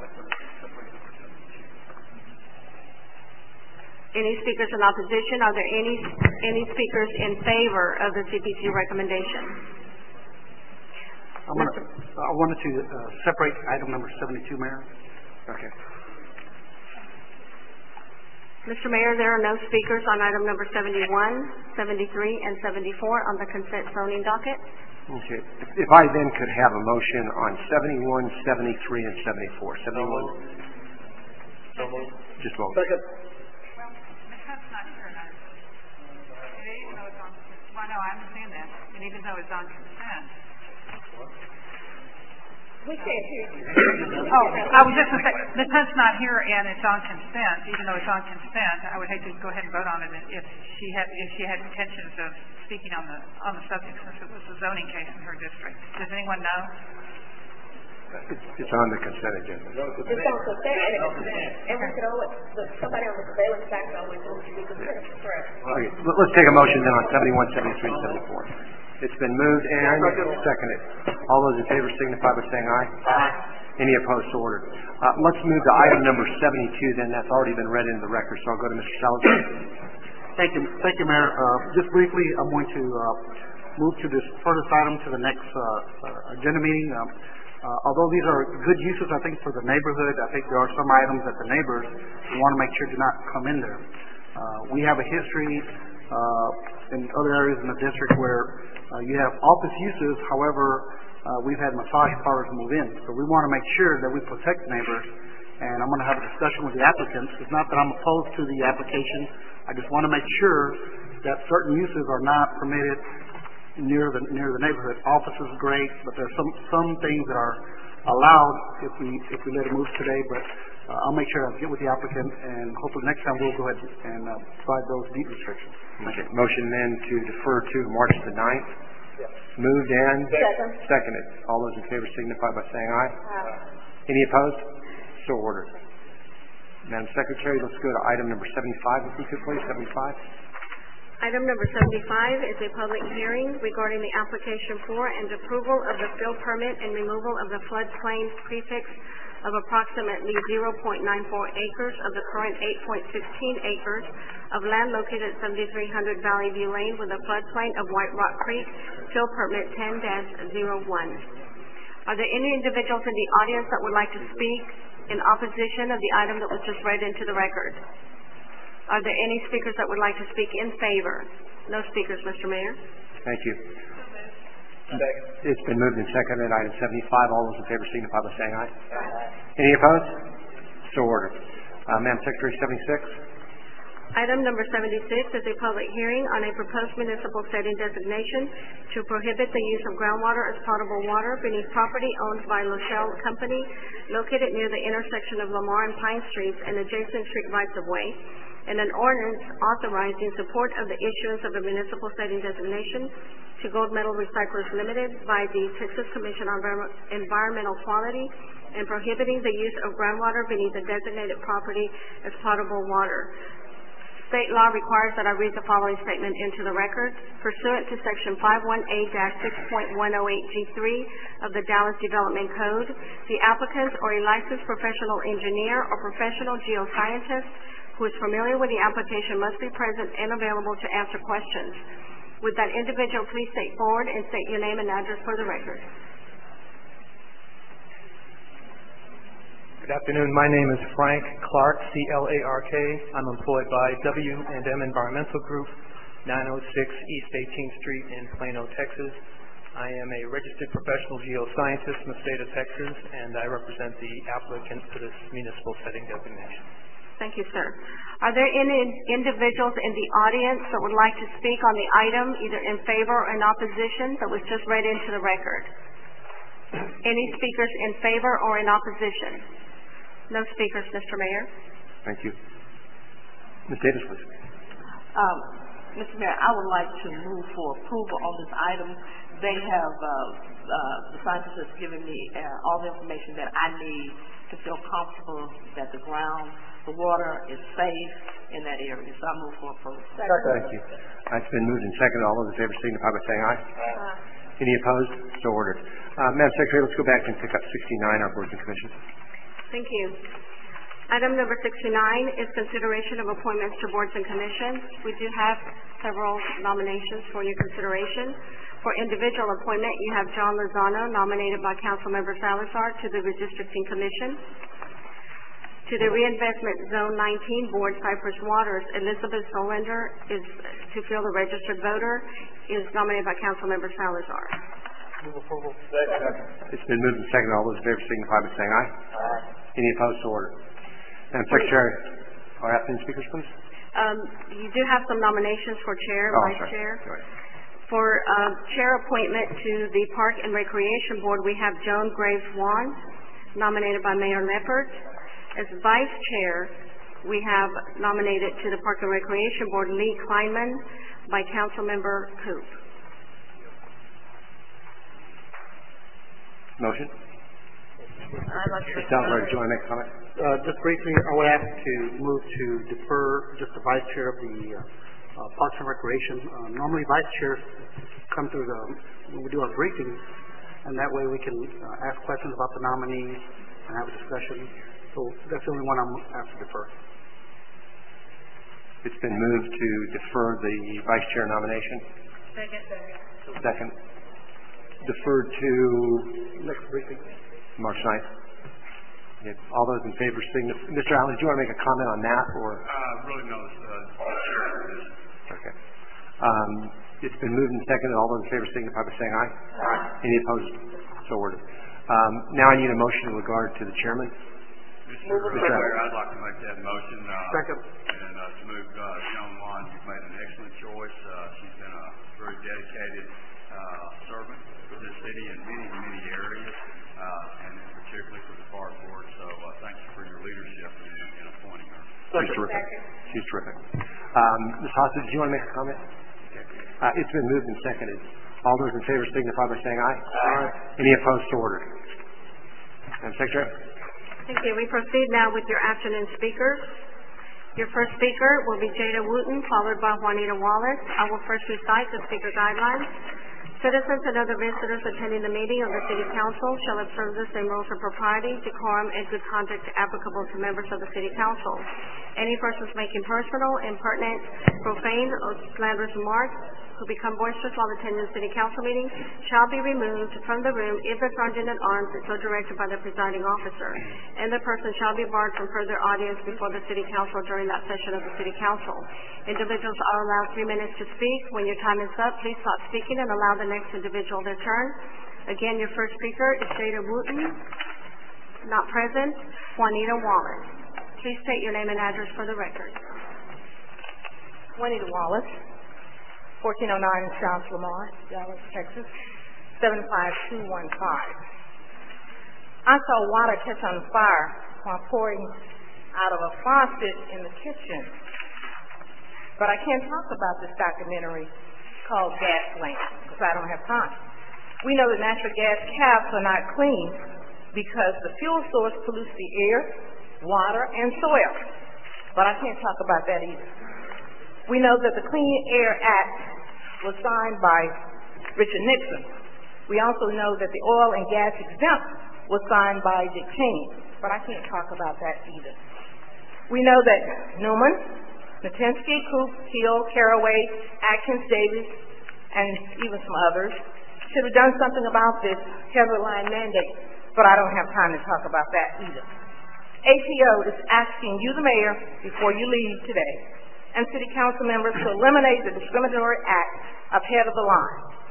Any speakers in opposition? Are there any speakers in favor of the CPC recommendation? I wanted to separate item number 72, Mayor. Okay. Mr. Mayor, there are no speakers on item number 71, 73, and 74 on the consent zoning docket. Okay. If I then could have a motion on 71, 73, and 74. 71. So moved. Just vote. Well, no, I understand that. And even though it's on consent. We can't hear you. Oh, I was just going to say, because it's not here and it's on consent, even though it's on consent, I would hate to go ahead and vote on it if she had intentions of speaking on the subject, since it was a zoning case in her district. Does anyone know? It's on the consent agenda. It's on consent, and we can always, somebody on the prevailing factor always moves to be considered for prayer. Okay. Let's take a motion then on 71, 73, and 74. It's been moved and seconded. All those in favor signify by saying aye. Aye. Any opposed? So ordered. Let's move to item number 72 then. That's already been read into the record, so I'll go to Mr. Salazar. Thank you, Mayor. Just briefly, I'm going to move to defer this item to the next agenda meeting. Although these are good uses, I think, for the neighborhood, I think there are some items that the neighbors want to make sure do not come in there. We have a history in other areas in the district where you have office uses, however, we've had massage parlors move in. So we want to make sure that we protect neighbors, and I'm going to have a discussion with the applicants. It's not that I'm opposed to the application. I just want to make sure that certain uses are not permitted near the neighborhood. Office is great, but there's some things that are allowed if we let it move today. But I'll make sure I get with the applicant, and hopefully next time we'll go ahead and provide those deed restrictions. Okay. Motion then to defer to March the 9th. Yes. Moved and seconded. All those in favor signify by saying aye. Aye. Any opposed? So ordered. Madam Secretary, let's go to item number 75, if we could please. 75. Item number 75 is a public hearing regarding the application for and approval of the fill permit and removal of the floodplain prefix of approximately 0.94 acres of the current 8.15 acres of land located at 7300 Valley View Lane with a floodplain of White Rock Creek, fill permit 10-01. Are there any individuals in the audience that would like to speak in opposition of the item that was just read into the record? Are there any speakers that would like to speak in favor? No speakers, Mr. Mayor. Thank you. It's been moved and seconded. Item 75. All those in favor signify by saying aye. Aye. Any opposed? So ordered. Madam Secretary, 76. Item number 76 is a public hearing on a proposed municipal setting designation to prohibit the use of groundwater as potable water beneath property owned by Lochelle Company located near the intersection of Lamar and Pine Streets and adjacent street rights-of-way, and an ordinance authorizing support of the issuance of a municipal setting designation to Gold Metal Recyclers Limited by the Texas Commission on Environmental Quality and prohibiting the use of groundwater beneath the designated property as potable water. State law requires that I read the following statement into the record. Pursuant to Section 518-6.108G3 of the Dallas Development Code, the applicant or a licensed professional engineer or professional geoscientist who is familiar with the application must be present and available to answer questions. Would that individual please state forward and state your name and address for the record? Good afternoon. My name is Frank Clark, C-L-A-R-K. I'm employed by W&M Environmental Group, 906 East 18th Street in Plano, Texas. I am a registered professional geoscientist in the state of Texas, and I represent the applicant for this municipal setting designation. Thank you, sir. Are there any individuals in the audience that would like to speak on the item, either in favor or in opposition, that was just read into the record? Any speakers in favor or in opposition? No speakers, Mr. Mayor. Thank you. Ms. Davis, please. Mr. Mayor, I would like to move for approval on this item. They have, the scientist has given me all the information that I need to feel comfortable that the ground, the water is safe in that area. So I move for approval. Thank you. It's been moved and seconded. All those in favor signify by saying aye. Aye. Any opposed? So ordered. Madam Secretary, let's go back and pick up 69, our boards and commissions. Thank you. Item number 69 is consideration of appointments to boards and commissions. We do have several nominations for your consideration. For individual appointment, you have John Lozano, nominated by Councilmember Salazar to the Redistricting Commission. To the Reinvestment Zone 19 Board, Cypress Waters, Elizabeth Solander is to fill the registered voter, is nominated by Councilmember Salazar. Move approval. Second. It's been moved and seconded. All those in favor signify by saying aye. Aye. Any opposed? So ordered. Madam Secretary, our afternoon speakers, please. You do have some nominations for chair, vice chair. Sorry. For chair appointment to the Park and Recreation Board, we have Joan Graves Wan, nominated by Mayor Leppert. As vice chair, we have nominated to the Park and Recreation Board Lee Kleinman by Councilmember Coop. Motion? Mr. Salazar, do you want to make a comment? Just briefly, I would ask to move to defer just the vice chair of the Parks and Recreation. Normally, vice chairs come through when we do our briefings, and that way we can ask questions about the nominees and have a discussion. So that's the only one I'm asked to defer. It's been moved to defer the vice chair nomination. Second. Deferred to next briefing, March 9th. Okay. All those in favor signify. Mr. Allen, do you want to make a comment on that, or? Really no. Okay. It's been moved and seconded. All those in favor signify by saying aye. Aye. Any opposed? So ordered. Now I need a motion in regard to the chairman. Mr. Mayor, I'd like to make that motion. Second. And to move Joan Wan. You've made an excellent choice. She's been a very dedicated servant for this city in many, many areas, and particularly for the Park Board. So thank you for your leadership in appointing her. She's terrific. She's terrific. Ms. Hostage, do you want to make a comment? It's been moved and seconded. All those in favor signify by saying aye. Aye. Any opposed? So ordered. Madam Secretary? Thank you. We proceed now with your afternoon speakers. Your first speaker will be Jada Wooten, followed by Juanita Wallace. I will first recite the speaker guidelines. Citizens and other visitors attending the meeting of the City Council shall observe the same rules of propriety, decorum, and good conduct applicable to members of the City Council. Any persons making personal, impertinent, profane, or slanderous remarks who become boisterous while attending the City Council meeting shall be removed from the room if the sergeant at arms is so directed by the presiding officer, and the person shall be barred from further audience before the City Council during that session of the City Council. Individuals are allowed 3 minutes to speak. When your time is up, please stop speaking and allow the next individual their turn. Again, your first speaker is Jada Wooten. Not present. Juanita Wallace. Please state your name and address for the record. Juanita Wallace, 1409 South Lamar, Dallas, Texas, 75215. I saw water catch on fire while pouring out of a faucet in the kitchen. But I can't talk about this documentary called Gasland because I don't have time. We know that natural gas caps are not clean because the fuel source pollutes the air, water, and soil. But I can't talk about that either. We know that the Clean Air Act was signed by Richard Nixon. We also know that the oil and gas exempt was signed by Dick Cheney, but I can't talk about that either. We know that Newman, Natinsky, Coop, Hill, Caraway, Atkins, Davis, and even some others should have done something about this Heatherline mandate, but I don't have time to talk about that either. ATO is asking you, the mayor, before you leave today, and city council members to eliminate the discriminatory act of head of the line.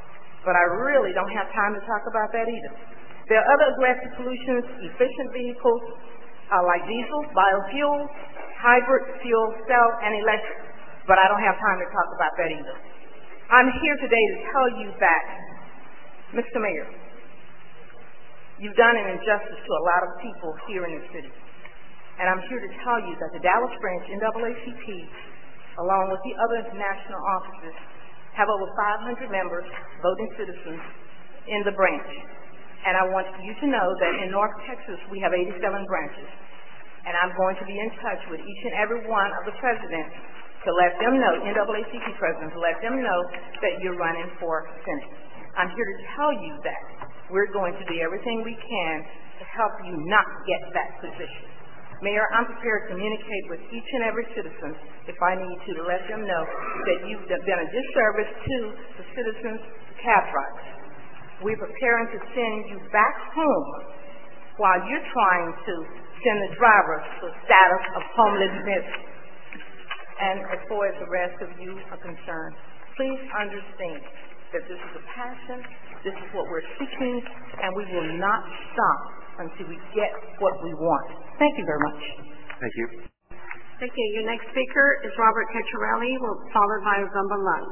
but I really don't have time to talk about that either. There are other aggressive solutions, efficient vehicles like diesel, biofuels, hybrid fuel cell, and electric, but I don't have time to talk about that either. I'm here today to tell you that, Mr. Mayor, you've done an injustice to a lot of people here in the city. And I'm here to tell you that the Dallas branch NAACP, along with the other national offices, have over 500 members, voting citizens, in the branch. And I want you to know that in North Texas, we have 87 branches. And I'm going to be in touch with each and every one of the presidents to let them know, NAACP presidents, to let them know that you're running for Senate. I'm here to tell you that we're going to do everything we can to help you not get that position. Mayor, I'm prepared to communicate with each and every citizen if I need to let them know that you've done a disservice to the citizens, the cab drivers. We're preparing to send you back home while you're trying to send the drivers to a status of homelessness. And as far as the rest of you are concerned, please understand that this is a passion, this is what we're seeking, and we will not stop until we get what we want. Thank you very much. Thank you. Thank you. Your next speaker is Robert Ceccarelli, followed by Ozumba Lund.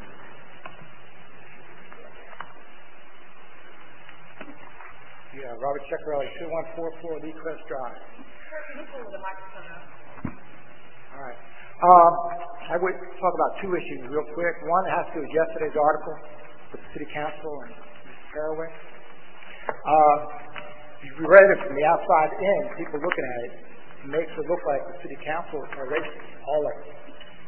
Yeah, Robert Ceccarelli, 2144 Lee Crest Drive. All right. I would talk about two issues real quick. One has to do with yesterday's article with the City Council and Mr. Caraway. If you read it from the outside in, people looking at it, it makes it look like the City Council are racist, all of it.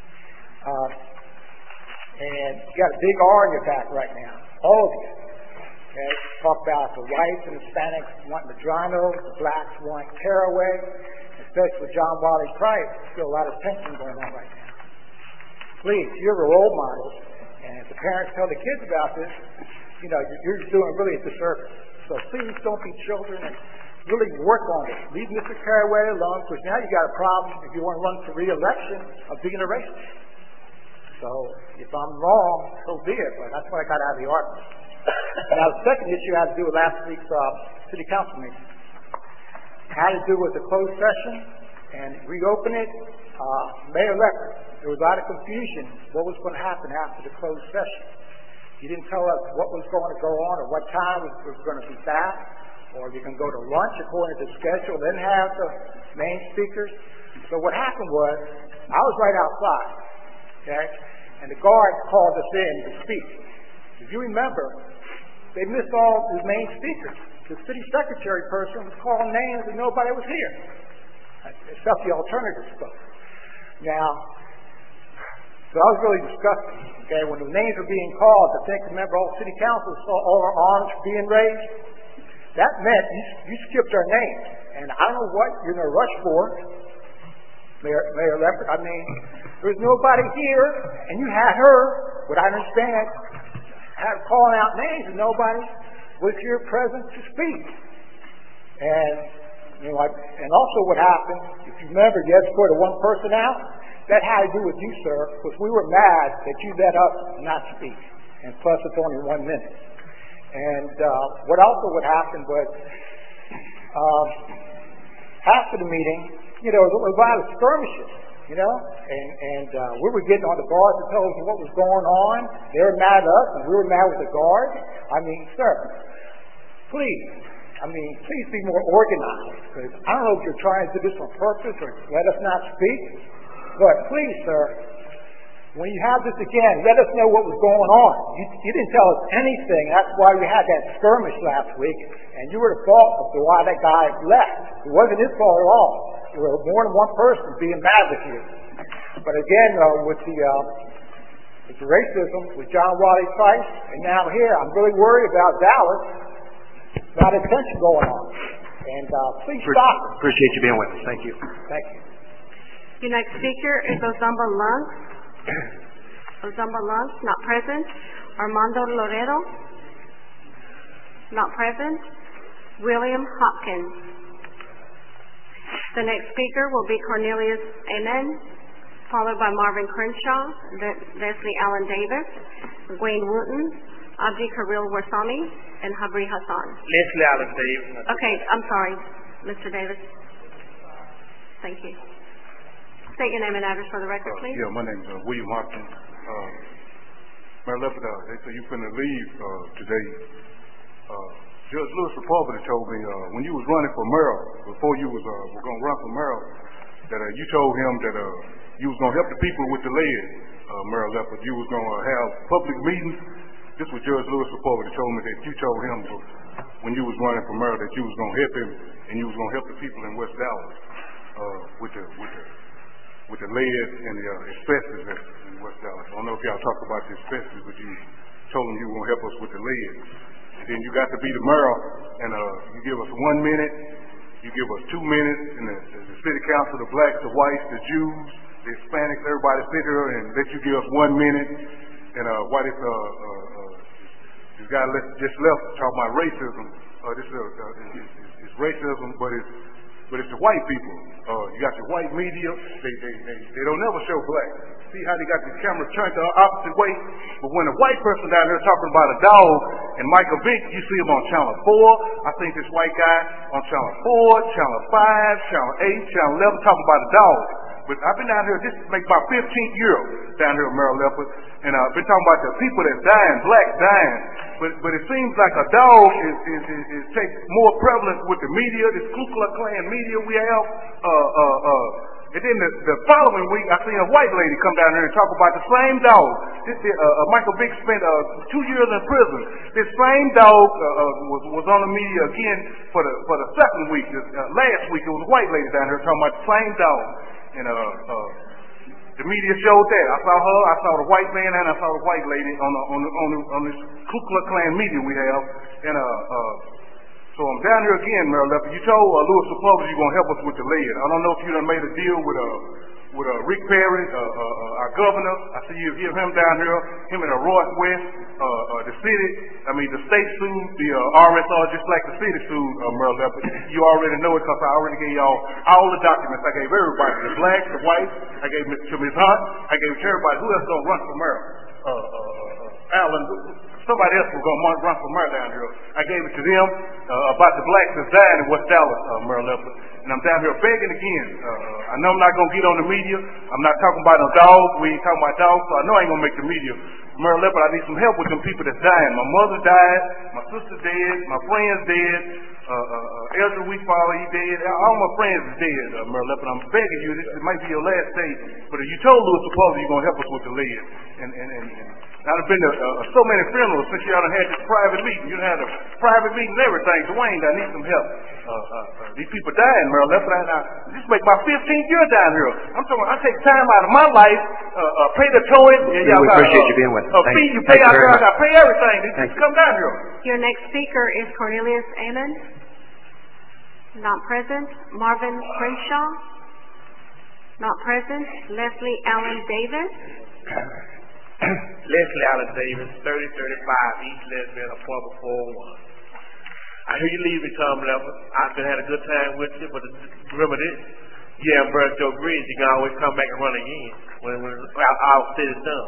And you got a big R on your back right now, all of you. Okay? Talk about the whites and Hispanics want Madrano, the blacks want Caraway, especially with John Wiley Price. There's still a lot of tension going on right now. Please, you're a role model, and if the parents tell the kids about this, you know, you're doing really a disservice. So please don't be children and really work on it. Leave Mr. Caraway alone, because now you got a problem if you want to run for re-election of being a racist. So if I'm wrong, so be it, but that's what I got out of the article. Now the second issue had to do with last week's City Council meeting. It had to do with the closed session and reopen it. Mayor Leppert, there was a lot of confusion what was going to happen after the closed session. You didn't tell us what was going to go on or what time we were going to be back, or you can go to lunch according to the schedule, then have the main speakers. So what happened was, I was right outside, okay, and the guards called us in to speak. If you remember, they missed all the main speakers. The city secretary person was calling names and nobody was here, except the alternative stuff. Now, so I was really disgusted, okay, when the names were being called. I think, remember, all city council saw all our arms being raised. That meant you skipped our names. And I don't know what you're in a rush for, Mayor Leppert. I mean, there was nobody here, and you had her, what I understand, had calling out names, and nobody was here present to speak. And, you know, and also what happened, if you remember, you escorted one person out. That had to do with you, sir, because we were mad that you let us not speak. And plus, it's only 1 minute. And what happened was, after the meeting, you know, there was a lot of skirmishes, you know, and we were getting on the guards to tell us what was going on. They were mad at us, and we were mad with the guards. I mean, sir, please be more organized, because I don't know if you're trying to do this on purpose or let us not speak. But please, sir, when you have this again, let us know what was going on. You didn't tell us anything. That's why we had that skirmish last week, and you were the fault of why that guy left. It wasn't his fault at all. There were more than one person being mad with you. But again, with the racism, with John Wiley Price, and now here, I'm really worried about Dallas. A lot of tension going on. And please stop it. Appreciate you being with us. Thank you. Thank you. Your next speaker is Ozumba Lund. Ozumba Lund, not present. Armando Loredo, not present. William Hopkins. The next speaker will be Cornelius Amen, followed by Marvin Crenshaw, Leslie Allen Davis, Wayne Wooten, Abdi Karil Warsami, and Habri Hassan. Leslie Allen Davis. Okay, I'm sorry, Mr. Davis. Thank you. State your name and address for the record, please. Yeah, my name is William Hopkins. Mayor Leopard, they say you finna leave today. Judge Lewis Republic told me when you was running for mayor, before you was going to run for mayor, that you told him that you was going to help the people with the lead, Mayor Leopard. You was going to have public meetings. This was Judge Lewis Republic that told me that you told him when you was running for mayor that you was going to help him and you was going to help the people in West Dallas with the lead and the asbestos in West Dallas. I don't know if y'all talked about the asbestos, but you told them you were going to help us with the lead. And then you got to be the mayor, and you give us 1 minute, you give us 2 minutes, and the city council, the blacks, the whites, the Jews, the Hispanics, everybody sit here and let you give us 1 minute. And why this guy just left talking about racism. This is racism, but it's the white people. You got the white media. They don't never show black. See how they got the camera turned the opposite way? But when a white person down here talking about a dog and Michael Vick, you see him on Channel 4. I think this white guy on Channel 4, Channel 5, Channel 8, Channel 11 talking about a dog. But I've been down here, this is like my 15th year down here in Maryland Leopard, and I've been talking about the people that's dying, black dying. But it seems like a dog is takes more prevalence with the media, this Ku Klux Klan media we have. And then the following week, I seen a white lady come down here and talk about the same dog. Michael Vick spent 2 years in prison. This same dog was on the media again for the second week. Last week, there was a white lady down here talking about the same dog. And the media showed that. I saw her, I saw the white man, and I saw the white lady on this Ku Klux Klan media we have. And so I'm down here again, Mayor Leopard. You told Lewis Republic you're gonna help us with the lead. I don't know if you done made a deal with Rick Perry, our governor. I see you hear him down here, him and Royce West, the state sued the RSR just like the city sued Mayor Leopard. You already know it because I already gave y'all all the documents. I gave everybody, the blacks, the whites, I gave it to Ms. Hunt, I gave it to everybody. Who else gonna run for mayor? Alan, somebody else was gonna run for mayor down here. I gave it to them about the blacks that's dying in West Dallas, Mayor Leopard. And I'm down here begging again. I know I'm not going to get on the media. I'm not talking about no dogs. We ain't talking about dogs, so I know I ain't going to make the media. Mayor Leopard, I need some help with them people that's dying. My mother died. My sister dead. My friend's dead. Elder Weekfather, he dead. All my friends is dead, Mayor Leopard. I'm begging you. This might be your last day. But if you told Lewis Republic you're going to help us with the lid. And I've been to so many funerals since y'all done had this private meeting. You done had a private meeting and everything. Dwayne, I need some help. These people dying, Mayor Leopard. This make my 15th year down here. I'm talking. I take time out of my life, pay the towing. We appreciate you being with us. Fee you pay out there. I pay everything. Just come down here. Your next speaker is Cornelius Ammon. Not present. Marvin Crenshaw. Not present. Leslie Allen Davis. Leslie Allen Davis, 3035 East Lesbian, appointment 401. I hear you leaving, Tom Leopard. I've been had a good time with you, but remember this. Yeah, Berto Bridge, you can always come back and run again when our city's done.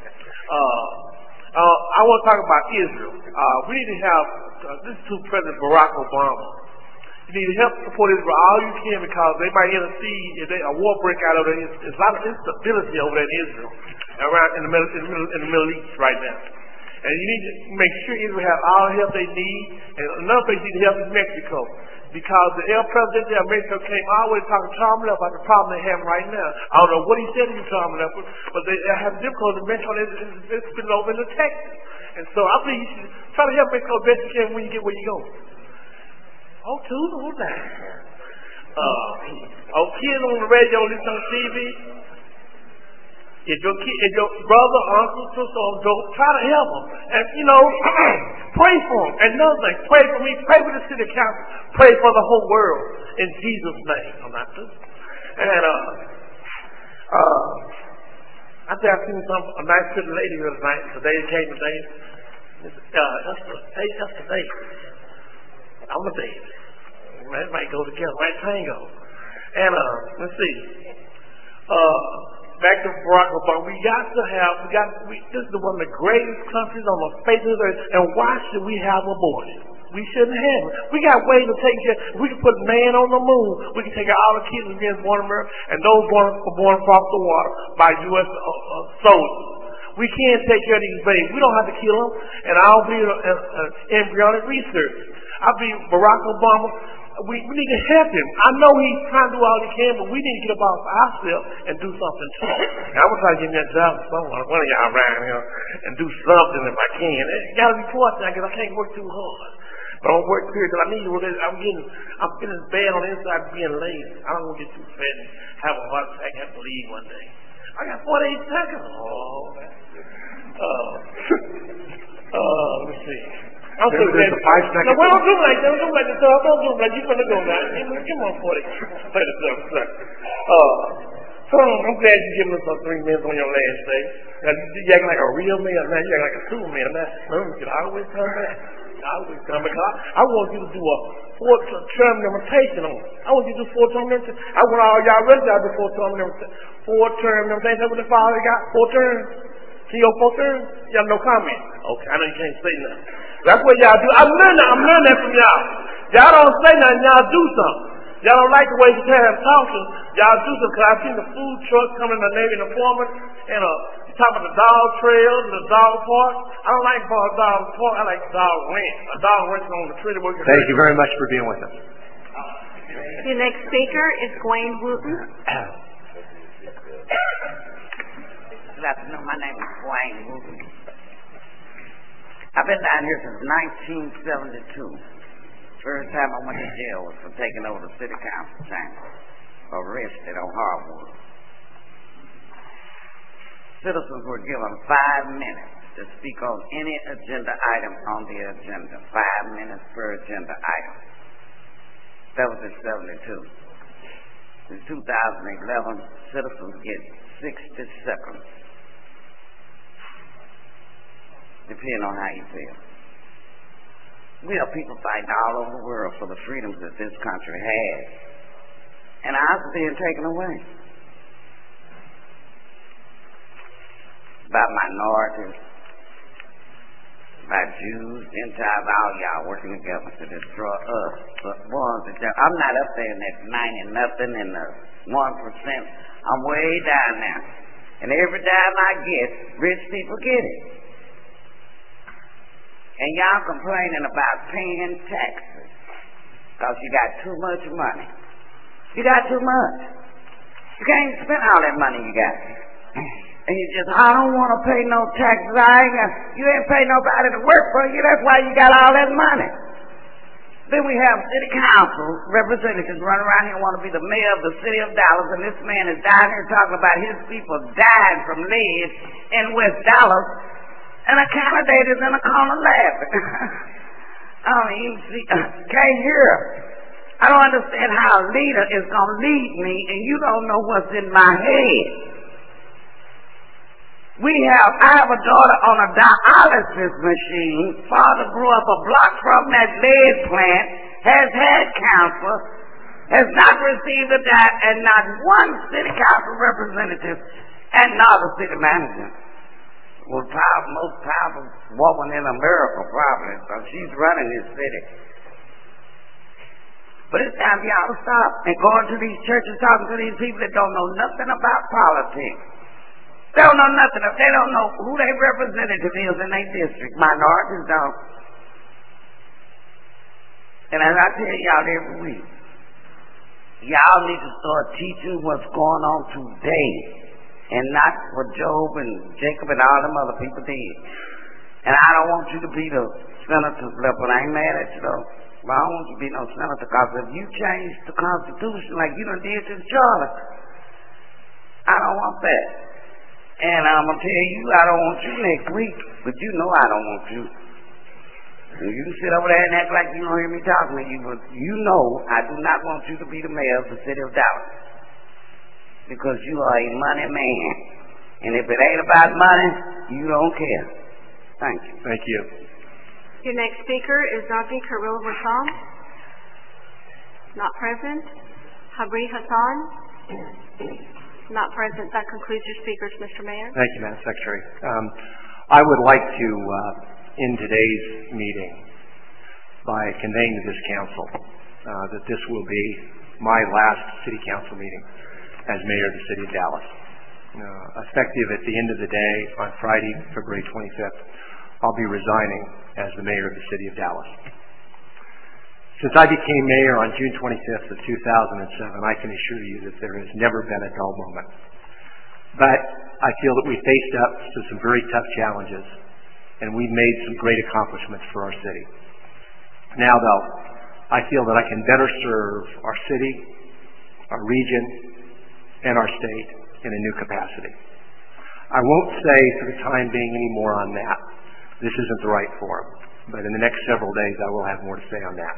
I want to talk about Israel. We need to have, this is to President Barack Obama. You need to help support Israel all you can because they might intercede if a war break out over there. There's a lot of instability over there in Israel, around in the Middle East right now. And you need to make sure Israel has all the help they need. And another place you need help is Mexico. Because the El Presidente of Mexico came all the way to talk to Tom Leopard about the problem they have right now. I don't know what he said to you, Tom Leopard, but they have difficulty in Mexico. It's been over into Texas. And so I think you should try to help Mexico the best you can when you get where you go. Oh, two, hold that. Kids on the radio, listen on TV. If your brother, uncle, sister, or dope, try to help them. And, pray for them. And another thing, pray for me, pray for the city council, pray for the whole world. In Jesus' name. I'm not through. And, I think I've seen a nice pretty lady here tonight. Today came today. That's today. I'm a baby. That might go together, right tango. And let's see. back to Barack Obama, this is one of the greatest countries on the face of the earth, and why should we have abortion? We shouldn't have it. We got ways to take care. We can put man on the moon. We can take all the kids being born in America, and those born across the water by U.S. soldiers. We can't take care of these babies. We don't have to kill them, and I don't believe in embryonic research. I believe Barack Obama, we need to help him. I know he's trying to do all he can, but we need to get up off ourselves and do something too. And I'm going to try to get me a job with someone, one of y'all around here, and do something if I can. It got to be part-time because I can't work too hard. But I don't work here because I need to work. I'm getting bad on the inside being lazy. I don't want to get too fat and have a heart attack and have to leave one day. I got 48 seconds. Let me see. I'm so glad. No, well, don't do like that. Don't do like that. Don't do like you're gonna go now. Come on, 40. Play the stuff. So I'm glad you giving us 3 minutes on your last day. Now, you acting like a real man. Now you acting like a true man. Now, you can always come back. I want you to do a 4-term limitation on it. I want you to do 4-term limitation. I want all y'all ready to do 4-term limitation. 4-term limitation. That's what the father got. 4 terms. See your 4 terms? You have no comment. Okay, I know you can't say nothing. That's what y'all do. I'm learning that from y'all. Y'all don't say nothing. Y'all do something. Y'all don't like the way you talking. Y'all do something. Because I've seen the food truck coming in the Navy Informant and talking about the dog trails and the dog park. I don't like dog park. I like dog ranch. A dog ranch on the tree. Thank you very much for being with us. Your next speaker is Dwayne Wooten. Good afternoon. My name is Dwayne Wooten. I've been down here since 1972. First time I went to jail was for taking over the city council chamber, arrested on hardwood. Citizens were given 5 minutes to speak on any agenda item on the agenda. 5 minutes per agenda item. That was in 72. In 2011, citizens get 60 seconds, depending on how you feel. We have people fighting all over the world for the freedoms that this country has, and ours are being taken away. By minorities, by Jews, Gentiles, all y'all working together to destroy us. But I'm not up there in that 90-nothing and the 1%. I'm way down now. And every dime I get, rich people get it. And y'all complaining about paying taxes because you got too much money. You got too much. You can't spend all that money you got. And you just, I don't want to pay no taxes. You ain't pay nobody to work for you. That's why you got all that money. Then we have city council representatives running around here and want to be the mayor of the city of Dallas, and this man is down here talking about his people dying from lead in West Dallas, and a candidate is in a corner laughing. I don't even see, can't hear. I don't understand how a leader is going to lead me, and you don't know what's in my head. I have a daughter on a dialysis machine. Father grew up a block from that lead plant, has had cancer, has not received a diet, and not one city council representative, and not a city manager. Well, most powerful woman in America, probably, so she's running this city. But it's time for y'all to stop and going to these churches, talking to these people that don't know nothing about politics. They don't know nothing. They don't know who their representative is in their district. Minorities don't. And as I tell y'all every week, y'all need to start teaching what's going on today and not what Job and Jacob and all them other people did. And I don't want you to be the senator's level. I ain't mad at you though. But I don't want you to be no senator, because if you change the Constitution like you done did to the Charter, I don't want that. And I'm going to tell you, I don't want you next week, but you know I don't want you. And you can sit over there and act like you don't hear me talking to you, but you know I do not want you to be the mayor of the city of Dallas, because you are a money man. And if it ain't about money, you don't care. Thank you. Thank you. Your next speaker is Dr. Khalil Rassam. Not present. Habri Hassan. Not present. That concludes your speakers, Mr. Mayor. Thank you, Madam Secretary. I would like to end today's meeting by conveying to this council that this will be my last city council meeting as mayor of the city of Dallas. Effective at the end of the day on Friday, February 25th, I'll be resigning as the mayor of the city of Dallas. Since I became mayor on June 25th of 2007, I can assure you that there has never been a dull moment. But I feel that we faced up to some very tough challenges, and we've made some great accomplishments for our city. Now, though, I feel that I can better serve our city, our region, and our state in a new capacity. I won't say for the time being any more on that. This isn't the right forum. But in the next several days, I will have more to say on that.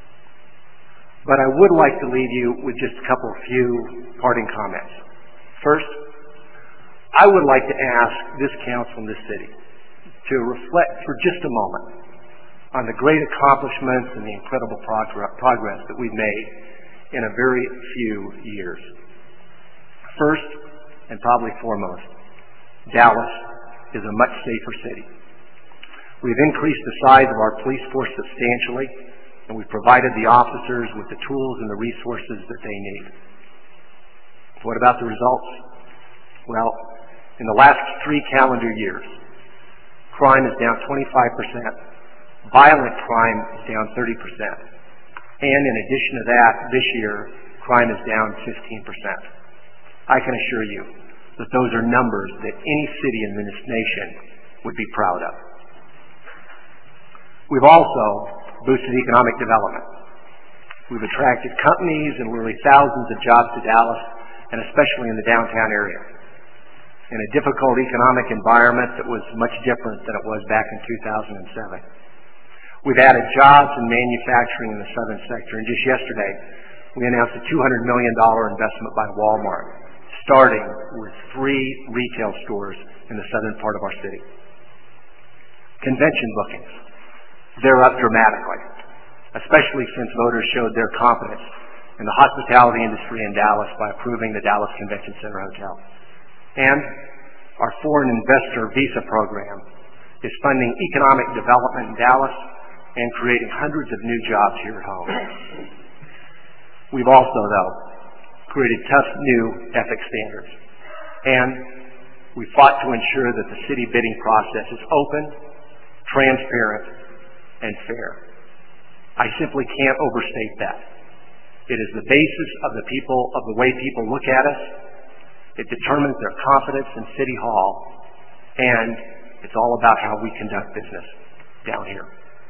But I would like to leave you with just a few parting comments. First, I would like to ask this council and this city to reflect for just a moment on the great accomplishments and the incredible progress that we've made in a very few years. First, and probably foremost, Dallas is a much safer city. We've increased the size of our police force substantially, and we've provided the officers with the tools and the resources that they need. What about the results? Well, in the last 3 calendar years, crime is down 25%, violent crime is down 30%, and in addition to that, this year, crime is down 15%. I can assure you that those are numbers that any city in this nation would be proud of. We've also boosted economic development. We've attracted companies and literally thousands of jobs to Dallas, and especially in the downtown area. In a difficult economic environment that was much different than it was back in 2007. We've added jobs and manufacturing in the southern sector, and just yesterday we announced a $200 million investment by Walmart, starting with 3 retail stores in the southern part of our city. Convention bookings, they're up dramatically, especially since voters showed their confidence in the hospitality industry in Dallas by approving the Dallas Convention Center Hotel. And our foreign investor visa program is funding economic development in Dallas and creating hundreds of new jobs here at home. We've also, though, created tough new ethics standards. And we fought to ensure that the city bidding process is open, transparent, and fair. I simply can't overstate that. It is the basis of the way people look at us. It determines their confidence in City Hall, and it's all about how we conduct business down here.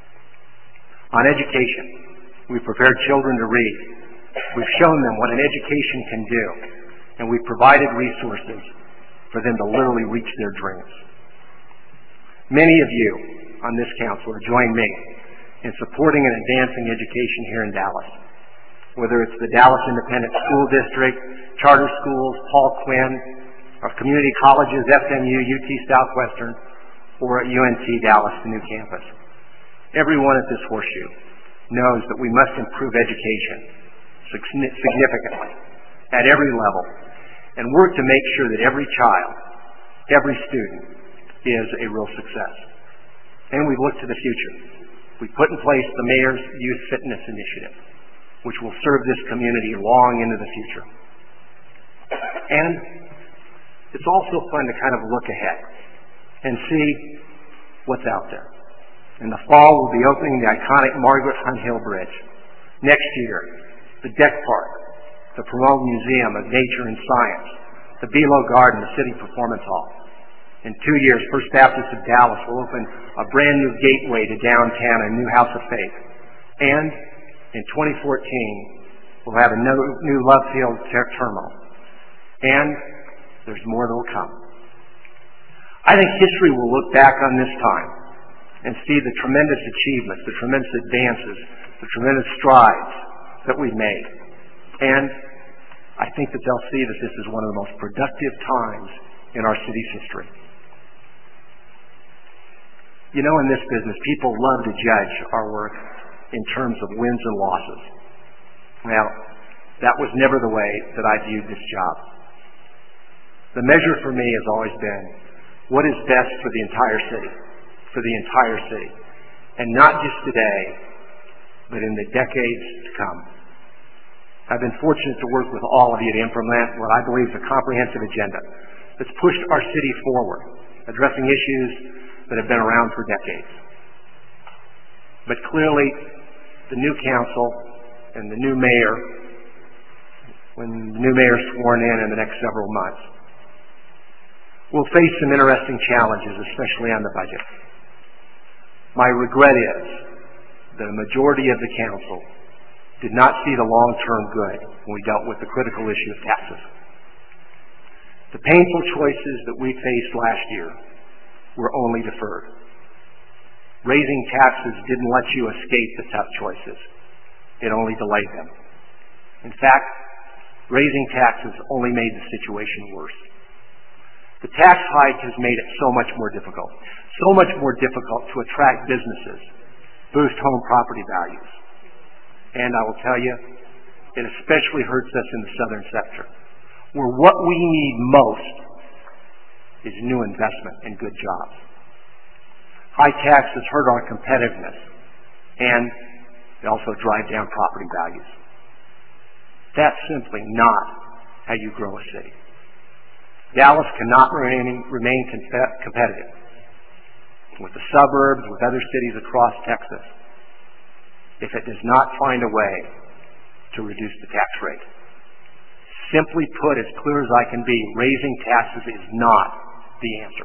On education, we've prepared children to read. We've shown them what an education can do, and we've provided resources for them to literally reach their dreams. Many of you on this council have joined me in supporting and advancing education here in Dallas, whether it's the Dallas Independent School District, charter schools, Paul Quinn, our community colleges, FMU, UT Southwestern, or at UNC Dallas, the new campus. Everyone at this horseshoe knows that we must improve education significantly at every level and work to make sure that every child, every student is a real success. And we look to the future. We put in place the Mayor's Youth Fitness Initiative, which will serve this community long into the future. And it's also fun to kind of look ahead and see what's out there. In the fall, we'll be opening the iconic Margaret Hunt Hill Bridge. Next year, the Deck Park, the Perone Museum of Nature and Science, the Belo Garden, the City Performance Hall. In 2 years, First Baptist of Dallas will open a brand new gateway to downtown, a new House of Faith. And in 2014, we'll have a new Love Field terminal. And there's more that will come. I think history will look back on this time and see the tremendous achievements, the tremendous advances, the tremendous strides that we've made. And I think that they'll see that this is one of the most productive times in our city's history. You know, in this business, people love to judge our work in terms of wins and losses. Well, that was never the way that I viewed this job. The measure for me has always been what is best for the entire city, and not just today, but in the decades to come. I've been fortunate to work with all of you to implement what I believe is a comprehensive agenda that's pushed our city forward, addressing issues that have been around for decades. But clearly, the new council and the new mayor, when the new mayor is sworn in the next several months, will face some interesting challenges, especially on the budget. My regret is that a majority of the council did not see the long-term good when we dealt with the critical issue of taxes. The painful choices that we faced last year were only deferred. Raising taxes didn't let you escape the tough choices. It only delayed them. In fact, raising taxes only made the situation worse. The tax hike has made it so much more difficult to attract businesses, boost home property values. And I will tell you, it especially hurts us in the southern sector, where what we need most is new investment and good jobs. High taxes hurt our competitiveness, and they also drive down property values. That's simply not how you grow a city. Dallas cannot remain competitive with the suburbs, with other cities across Texas, if it does not find a way to reduce the tax rate. Simply put, as clear as I can be, raising taxes is not the answer.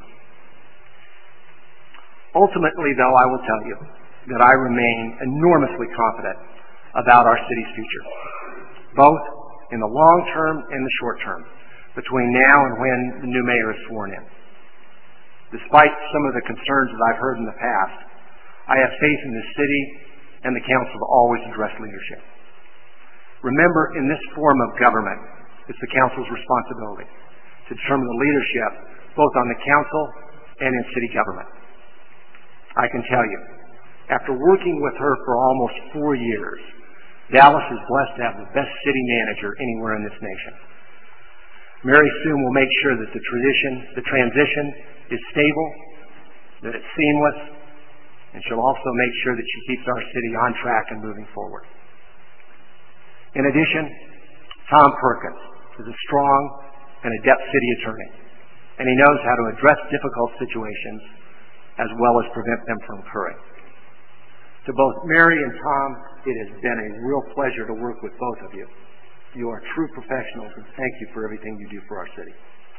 Ultimately, though, I will tell you that I remain enormously confident about our city's future, both in the long term and the short term, between now and when the new mayor is sworn in. Despite some of the concerns that I've heard in the past, I have faith in the city and the council to always address leadership. Remember, in this form of government, it's the council's responsibility to determine the leadership both on the council and in city government. I can tell you, after working with her for almost 4 years, Dallas is blessed to have the best city manager anywhere in this nation. Mary soon will make sure that the transition is stable, that it's seamless, and she'll also make sure that she keeps our city on track and moving forward. In addition, Tom Perkins is a strong and adept city attorney, and he knows how to address difficult situations as well as prevent them from occurring. To both Mary and Tom, it has been a real pleasure to work with both of you. You are true professionals, and thank you for everything you do for our city.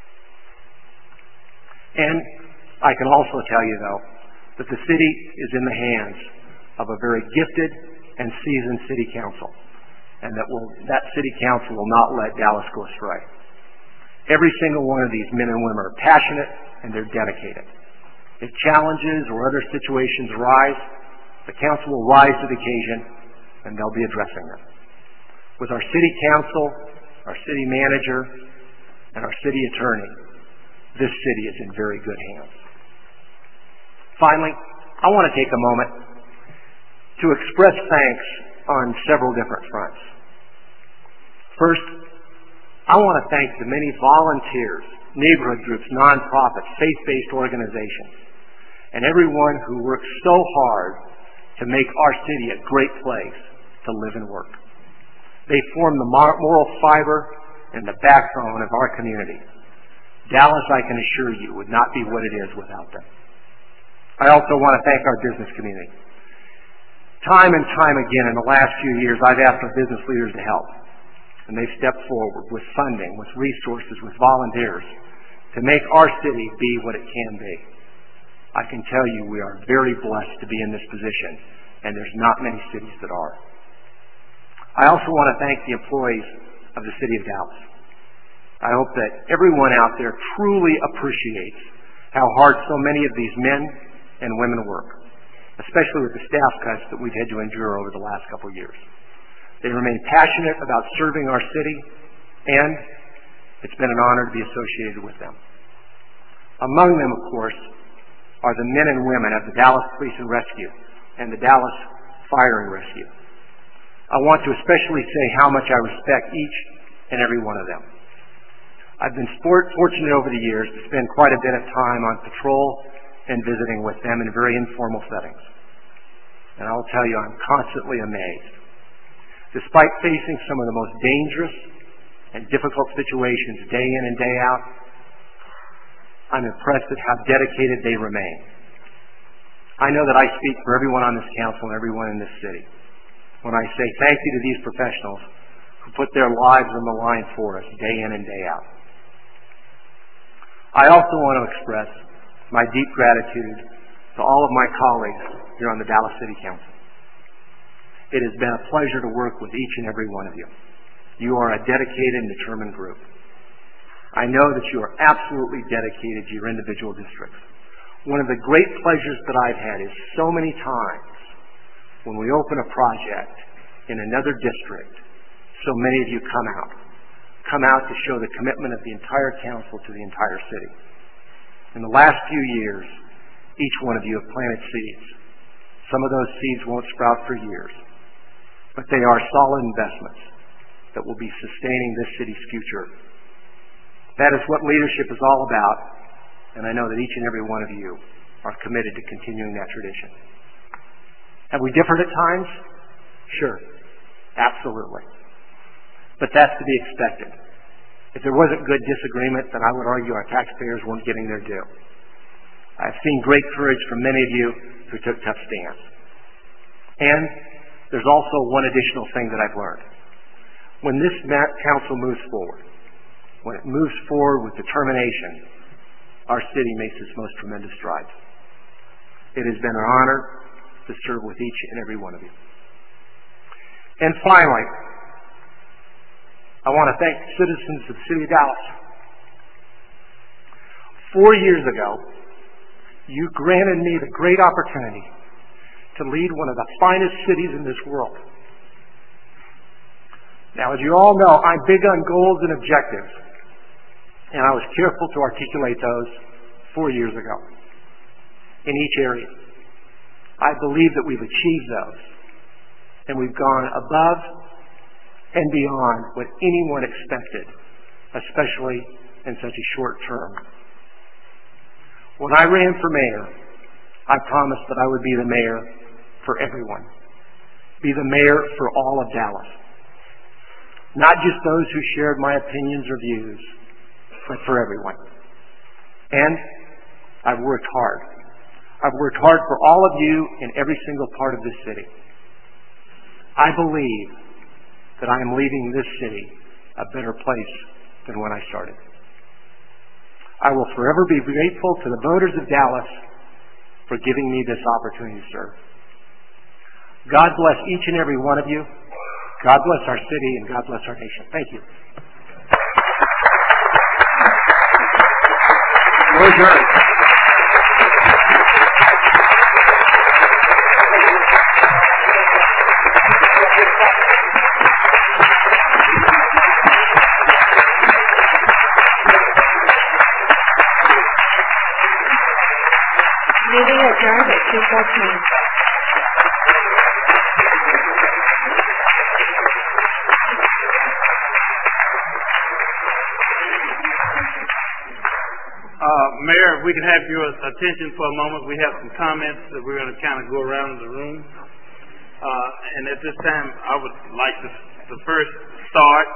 And I can also tell you, though, that the city is in the hands of a very gifted and seasoned city council, and that city council will not let Dallas go astray. Every single one of these men and women are passionate and they're dedicated. If challenges or other situations arise, the council will rise to the occasion and they'll be addressing them. With our city council, our city manager, and our city attorney, this city is in very good hands. Finally, I want to take a moment to express thanks on several different fronts. First, I want to thank the many volunteers, neighborhood groups, nonprofits, faith-based organizations, and everyone who works so hard to make our city a great place to live and work. They form the moral fiber and the backbone of our community. Dallas, I can assure you, would not be what it is without them. I also want to thank our business community. Time and time again in the last few years, I've asked our business leaders to help. And they've stepped forward with funding, with resources, with volunteers to make our city be what it can be. I can tell you we are very blessed to be in this position, and there's not many cities that are. I also want to thank the employees of the City of Dallas. I hope that everyone out there truly appreciates how hard so many of these men and women work, especially with the staff cuts that we've had to endure over the last couple of years. They remain passionate about serving our city, and it's been an honor to be associated with them. Among them, of course, are the men and women of the Dallas Police and Rescue and the Dallas Fire and Rescue. I want to especially say how much I respect each and every one of them. I've been fortunate over the years to spend quite a bit of time on patrol and visiting with them in very informal settings. And I'll tell you, I'm constantly amazed. Despite facing some of the most dangerous and difficult situations day in and day out, I'm impressed at how dedicated they remain. I know that I speak for everyone on this council and everyone in this city when I say thank you to these professionals who put their lives on the line for us day in and day out. I also want to express my deep gratitude to all of my colleagues here on the Dallas City Council. It has been a pleasure to work with each and every one of you. You are a dedicated and determined group. I know that you are absolutely dedicated to your individual districts. One of the great pleasures that I've had is so many times when we open a project in another district, so many of you come out to show the commitment of the entire council to the entire city. In the last few years, each one of you have planted seeds. Some of those seeds won't sprout for years, but they are solid investments that will be sustaining this city's future. That is what leadership is all about, and I know that each and every one of you are committed to continuing that tradition. Have we differed at times? Sure. Absolutely. But that's to be expected. If there wasn't good disagreement, then I would argue our taxpayers weren't getting their due. I've seen great courage from many of you who took tough stands. And there's also one additional thing that I've learned. When this council moves forward, when it moves forward with determination, our city makes its most tremendous strides. It has been an honor to serve with each and every one of you. And finally, I want to thank the citizens of the city of Dallas. 4 years ago, you granted me the great opportunity to lead one of the finest cities in this world. Now, as you all know, I'm big on goals and objectives, and I was careful to articulate those 4 years ago in each area. I believe that we've achieved those, and we've gone above and beyond what anyone expected, especially in such a short term. When I ran for mayor, I promised that I would be the mayor for everyone, be the mayor for all of Dallas. Not just those who shared my opinions or views, but for everyone. And I've worked hard. I've worked hard for all of you in every single part of this city. I believe that I am leaving this city a better place than when I started. I will forever be grateful to the voters of Dallas for giving me this opportunity to serve. God bless each and every one of you. God bless our city, and God bless our nation. Thank you. We're adjourned. Meeting adjourned at 2:14. Mayor, if we can have your attention for a moment. We have some comments that we're going to kind of go around the room. And at this time, I would like to first start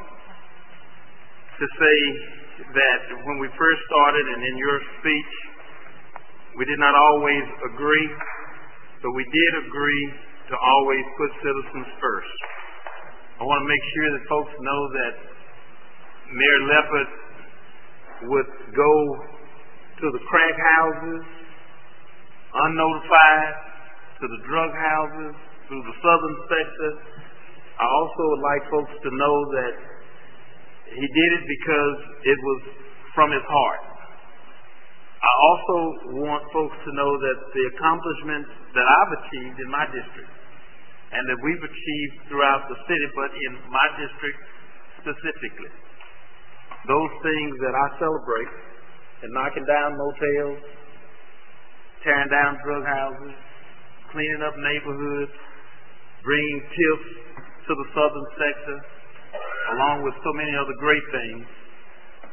to say that when we first started and in your speech, we did not always agree, but we did agree to always put citizens first. I want to make sure that folks know that Mayor Leopard would go to the crack houses, unnotified, to the drug houses, through the southern sector. I also would like folks to know that he did it because it was from his heart. I also want folks to know that the accomplishments that I've achieved in my district and that we've achieved throughout the city, but in my district specifically, those things that I celebrate, and knocking down motels, tearing down drug houses, cleaning up neighborhoods, bringing TIFs to the southern sector, along with so many other great things,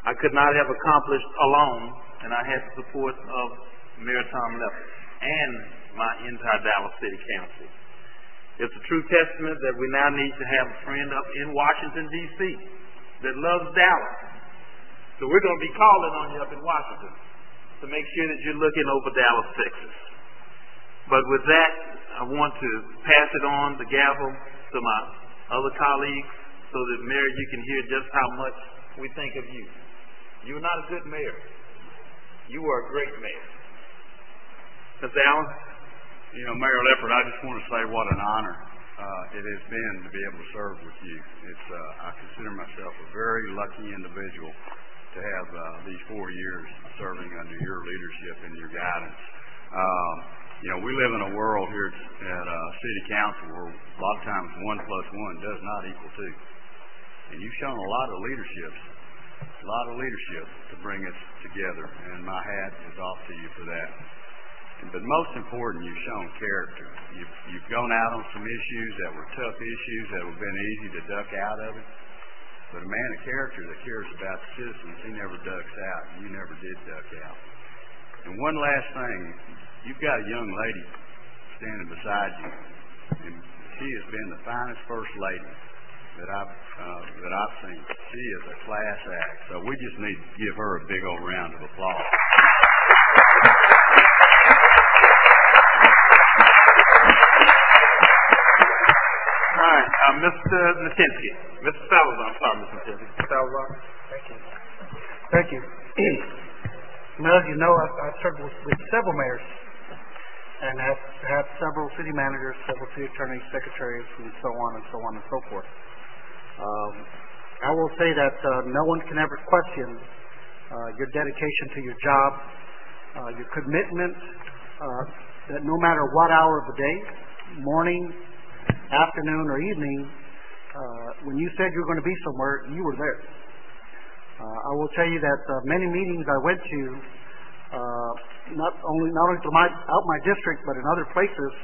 I could not have accomplished alone, and I had the support of Mayor Tom Leffler and my entire Dallas City Council. It's a true testament that we now need to have a friend up in Washington, D.C. that loves Dallas. So we're going to be calling on you up in Washington to make sure that you're looking over Dallas, Texas. But with that, I want to pass it on, the gavel, to my other colleagues so that, Mayor, you can hear just how much we think of you. You're not a good mayor. You are a great mayor. Mr. Allen? You know, Mayor Leopard, I just want to say what an honor it has been to be able to serve with you. I consider myself a very lucky individual to have these 4 years serving under your leadership and your guidance. You know, we live in a world here at City Council where a lot of times 1 + 1 does not equal 2. And you've shown a lot of leadership to bring us together, and my hat is off to you for that. But most important, you've shown character. You've gone out on some issues that were tough issues that would have been easy to duck out of it. But a man of character that cares about the citizens, he never ducks out. You never did duck out. And one last thing, you've got a young lady standing beside you, and she has been the finest first lady that I've seen. She is a class act. So we just need to give her a big old round of applause. All right, Mr. Natinsky. Mr. Salazar, I'm sorry, Mr. Natinsky. Salazar. Thank you. Well, as you know, I've served with several mayors and have had several city managers, several city attorneys, secretaries, and so on and so on and so forth. I will say that no one can ever question your dedication to your job, your commitment, that no matter what hour of the day, morning, afternoon, or evening, when you said you were going to be somewhere, you were there. I will tell you that many meetings I went to, not only out my district, but in other places,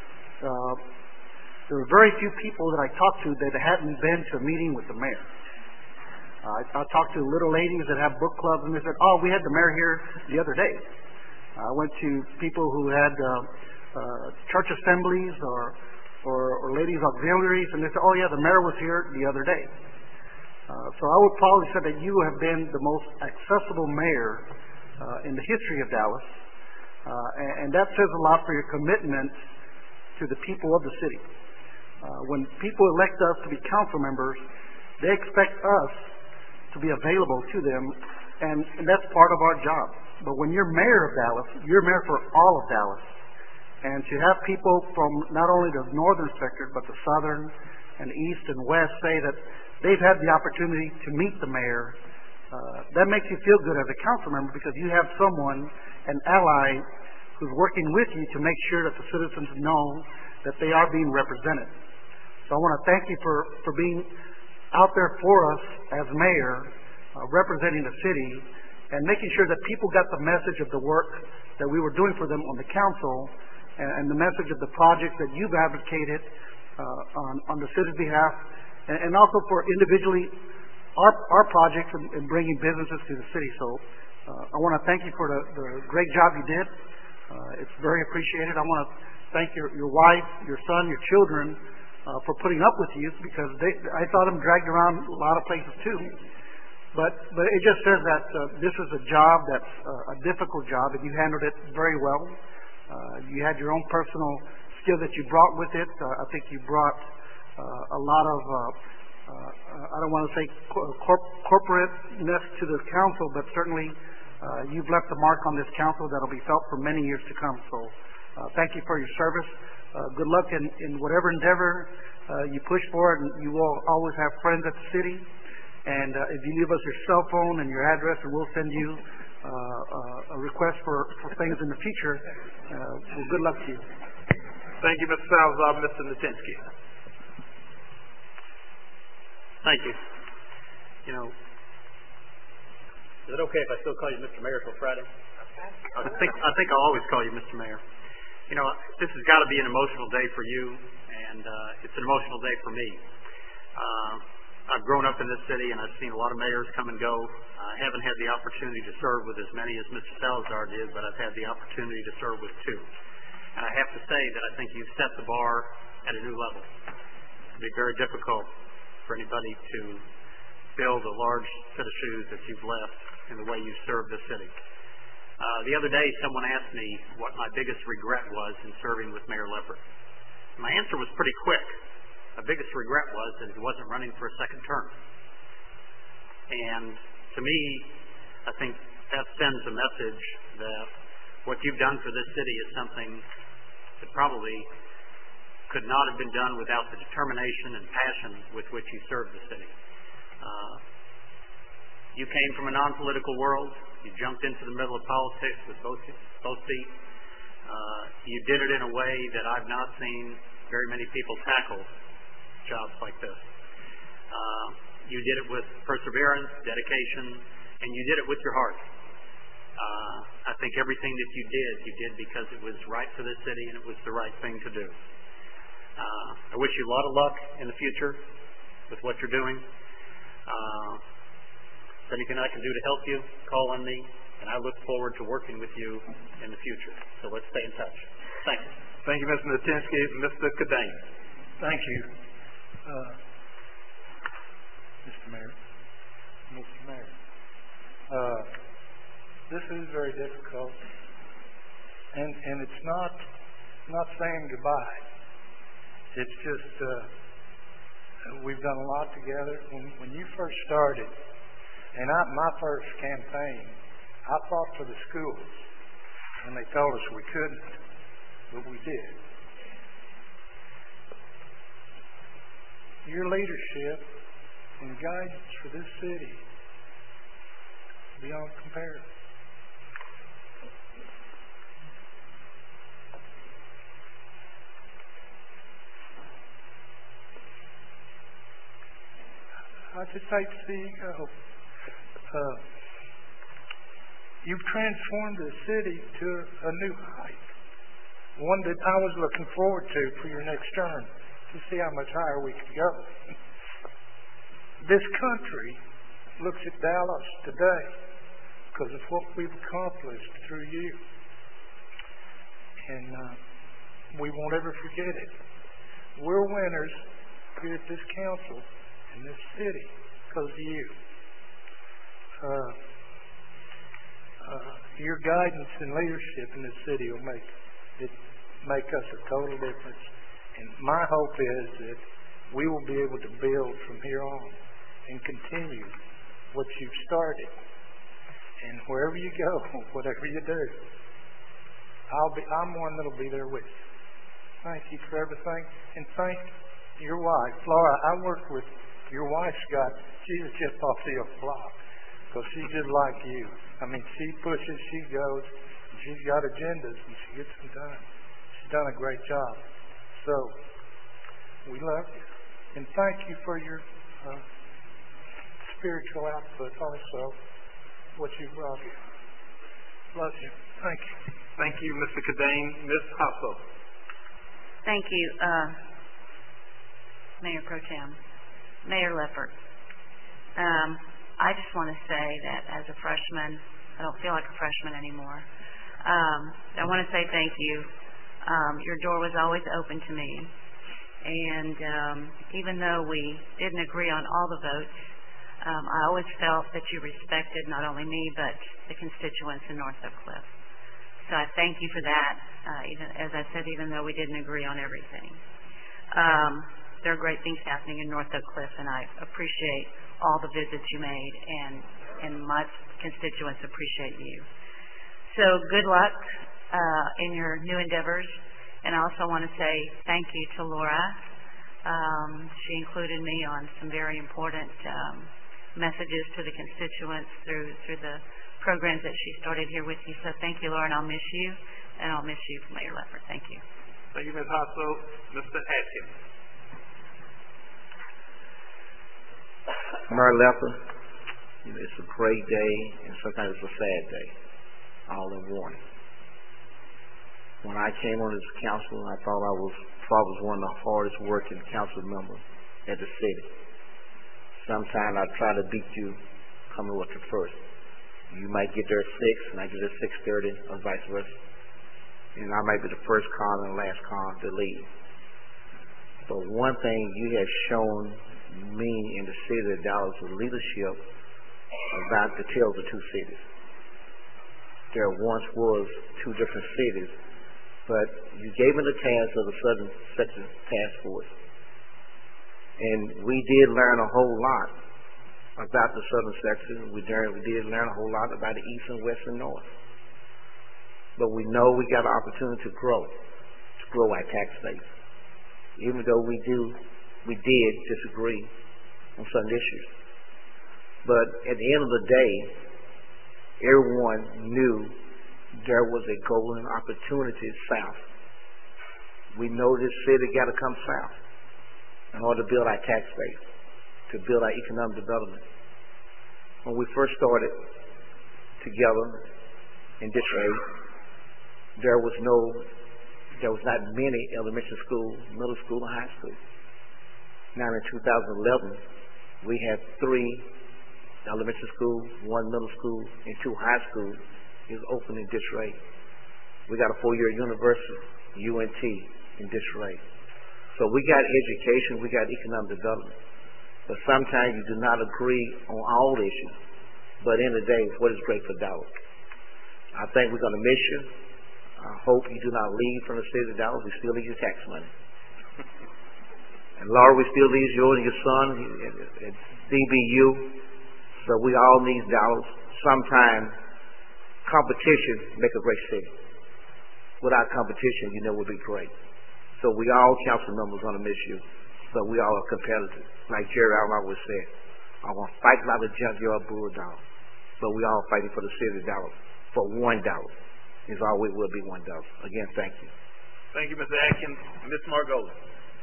there were very few people that I talked to that hadn't been to a meeting with the mayor. I talked to little ladies that have book clubs, and they said, "Oh, we had the mayor here the other day." I went to people who had church assemblies or ladies auxiliaries, and they said, "Oh yeah, the mayor was here the other day." So I would probably say that you have been the most accessible mayor in the history of Dallas, and that says a lot for your commitment to the people of the city. When people elect us to be council members, they expect us to be available to them, and that's part of our job. But when you're mayor of Dallas, you're mayor for all of Dallas. And to have people from not only the northern sector, but the southern and east and west say that they've had the opportunity to meet the mayor, that makes you feel good as a council member because you have someone, an ally, who's working with you to make sure that the citizens know that they are being represented. So I want to thank you for being out there for us as mayor, representing the city, and making sure that people got the message of the work that we were doing for them on the council, and the message of the projects that you've advocated on the city's behalf, and also for individually our projects in bringing businesses to the city. So I want to thank you for the great job you did. It's very appreciated. I want to thank your wife, your son, your children for putting up with you, because I saw them dragged around a lot of places too. But it just says that this is a job that's a difficult job, and you handled it very well. You had your own personal skill that you brought with it. I think you brought a lot of, I don't want to say corporateness to the council, but certainly you've left a mark on this council that will be felt for many years to come. So thank you for your service. Good luck in whatever endeavor you push for, and you will always have friends at the city. And if you leave us your cell phone and your address, and we'll send you a request for things in the future. Well, good luck to you. Thank you, Mr. Salazar. Mr. Natinsky. Thank you. You know, is it okay if I still call you Mr. Mayor till Friday? I think I'll always call you Mr. Mayor. You know, this has got to be an emotional day for you, and it's an emotional day for me. I've grown up in this city, and I've seen a lot of mayors come and go. I haven't had the opportunity to serve with as many as Mr. Salazar did, but I've had the opportunity to serve with two. And I have to say that I think you've set the bar at a new level. It'll be very difficult for anybody to fill the large set of shoes that you've left in the way you've served the city. The other day, someone asked me what my biggest regret was in serving with Mayor Leppert. My answer was pretty quick. My biggest regret was that he wasn't running for a second term. And to me, I think that sends a message that what you've done for this city is something that probably could not have been done without the determination and passion with which you served the city. You came from a non-political world. You jumped into the middle of politics with both feet. You did it in a way that I've not seen very many people tackle jobs like this. You did it with perseverance, dedication, and you did it with your heart. I think everything that you did because it was right for this city and it was the right thing to do. I wish you a lot of luck in the future with what you're doing. If anything I can do to help you, call on me, and I look forward to working with you in the future. So let's stay in touch. Thank you. Thank you, Mr. Natinsky. Mr. Cadane. Thank you. Mr. Mayor. This is very difficult, and it's not saying goodbye. It's just we've done a lot together. When you first started, and my first campaign, I fought for the schools, and they told us we couldn't, but we did. Your leadership and guidance for this city beyond compare. I just hate to see you go. You've transformed the city to a new height, one that I was looking forward to for your next term, to see how much higher we could go. This country looks at Dallas today because of what we've accomplished through you. And we won't ever forget it. We're winners here at this council in this city because of you. Your guidance and leadership in this city will make us a total difference. And my hope is that we will be able to build from here on and continue what you've started. And wherever you go, whatever you do, I'm one that'll be there with you. Thank you for everything, and thank your wife, Laura. I worked with your wife, Scott. She's a chip off the old block because she's just like you. I mean, she pushes, she goes, and she's got agendas, and she gets them done. She's done a great job. So, we love you. And thank you for your spiritual output also, what you brought here. Love you. Thank you. Thank you, Mr. Cadane. Ms. Hasso. Thank you, Mayor Pro Tem. Mayor Leppert. I just want to say that as a freshman, I don't feel like a freshman anymore. I want to say thank you. Your door was always open to me. And even though we didn't agree on all the votes, I always felt that you respected not only me, but the constituents in North Oak Cliff. So I thank you for that, even, as I said, even though we didn't agree on everything. There are great things happening in North Oak Cliff, and I appreciate all the visits you made, and my constituents appreciate you. So good luck in your new endeavors. And I also want to say thank you to Laura. She included me on some very important messages to the constituents through the programs that she started here with you. So thank you, Laura, and I'll miss you, and I'll miss you, Mayor Leppert. Thank you. Thank you, Ms. Hasso. Mr. Atkins. Mayor Leppert, it's a great day, and sometimes it's a sad day, all in one. When I came on as council, I thought I was probably one of the hardest working council members at the city. sometimes I try to beat you coming with the first. You might get there at 6, and I get there at 6:30, or vice versa. And I might be the first car and the last car to leave. But one thing you have shown me in the city of Dallas is leadership about the tales of two cities. There once was two different cities, but you gave me the task of the Southern Section Task Force. And we did learn a whole lot about the Southern Section. We did learn a whole lot about the East and West and North. But we know we got an opportunity to grow our tax base. Even though we did disagree on certain issues. But at the end of the day, everyone knew there was a golden opportunity south. We know this city got to come south in order to build our tax base, to build our economic development. When we first started together in Detroit, there was not many elementary school, middle school, and high school. Now in 2011, we had 3 elementary schools, 1 middle school, and 2 high schools is open in Detroit. We got a 4-year university, UNT, in Detroit. So we got education, we got economic development. But sometimes you do not agree on all issues. But in the day, what is great for Dallas? I think we're going to miss you. I hope you do not leave from the city of Dallas. We still need your tax money. And Laura, we still need you and your son at DBU. So we all need Dallas. Sometimes competition make a great city. Without competition, you know, would be great. So we all council members going to miss you. But we all are competitors. Like Jerry Allen always said, I'm going to fight like a junkyard bulldog. But we all fighting for the city of Dallas for $1. It's always will be $1. Again, thank you. Thank you, Mr. Atkins. Ms. Margolis.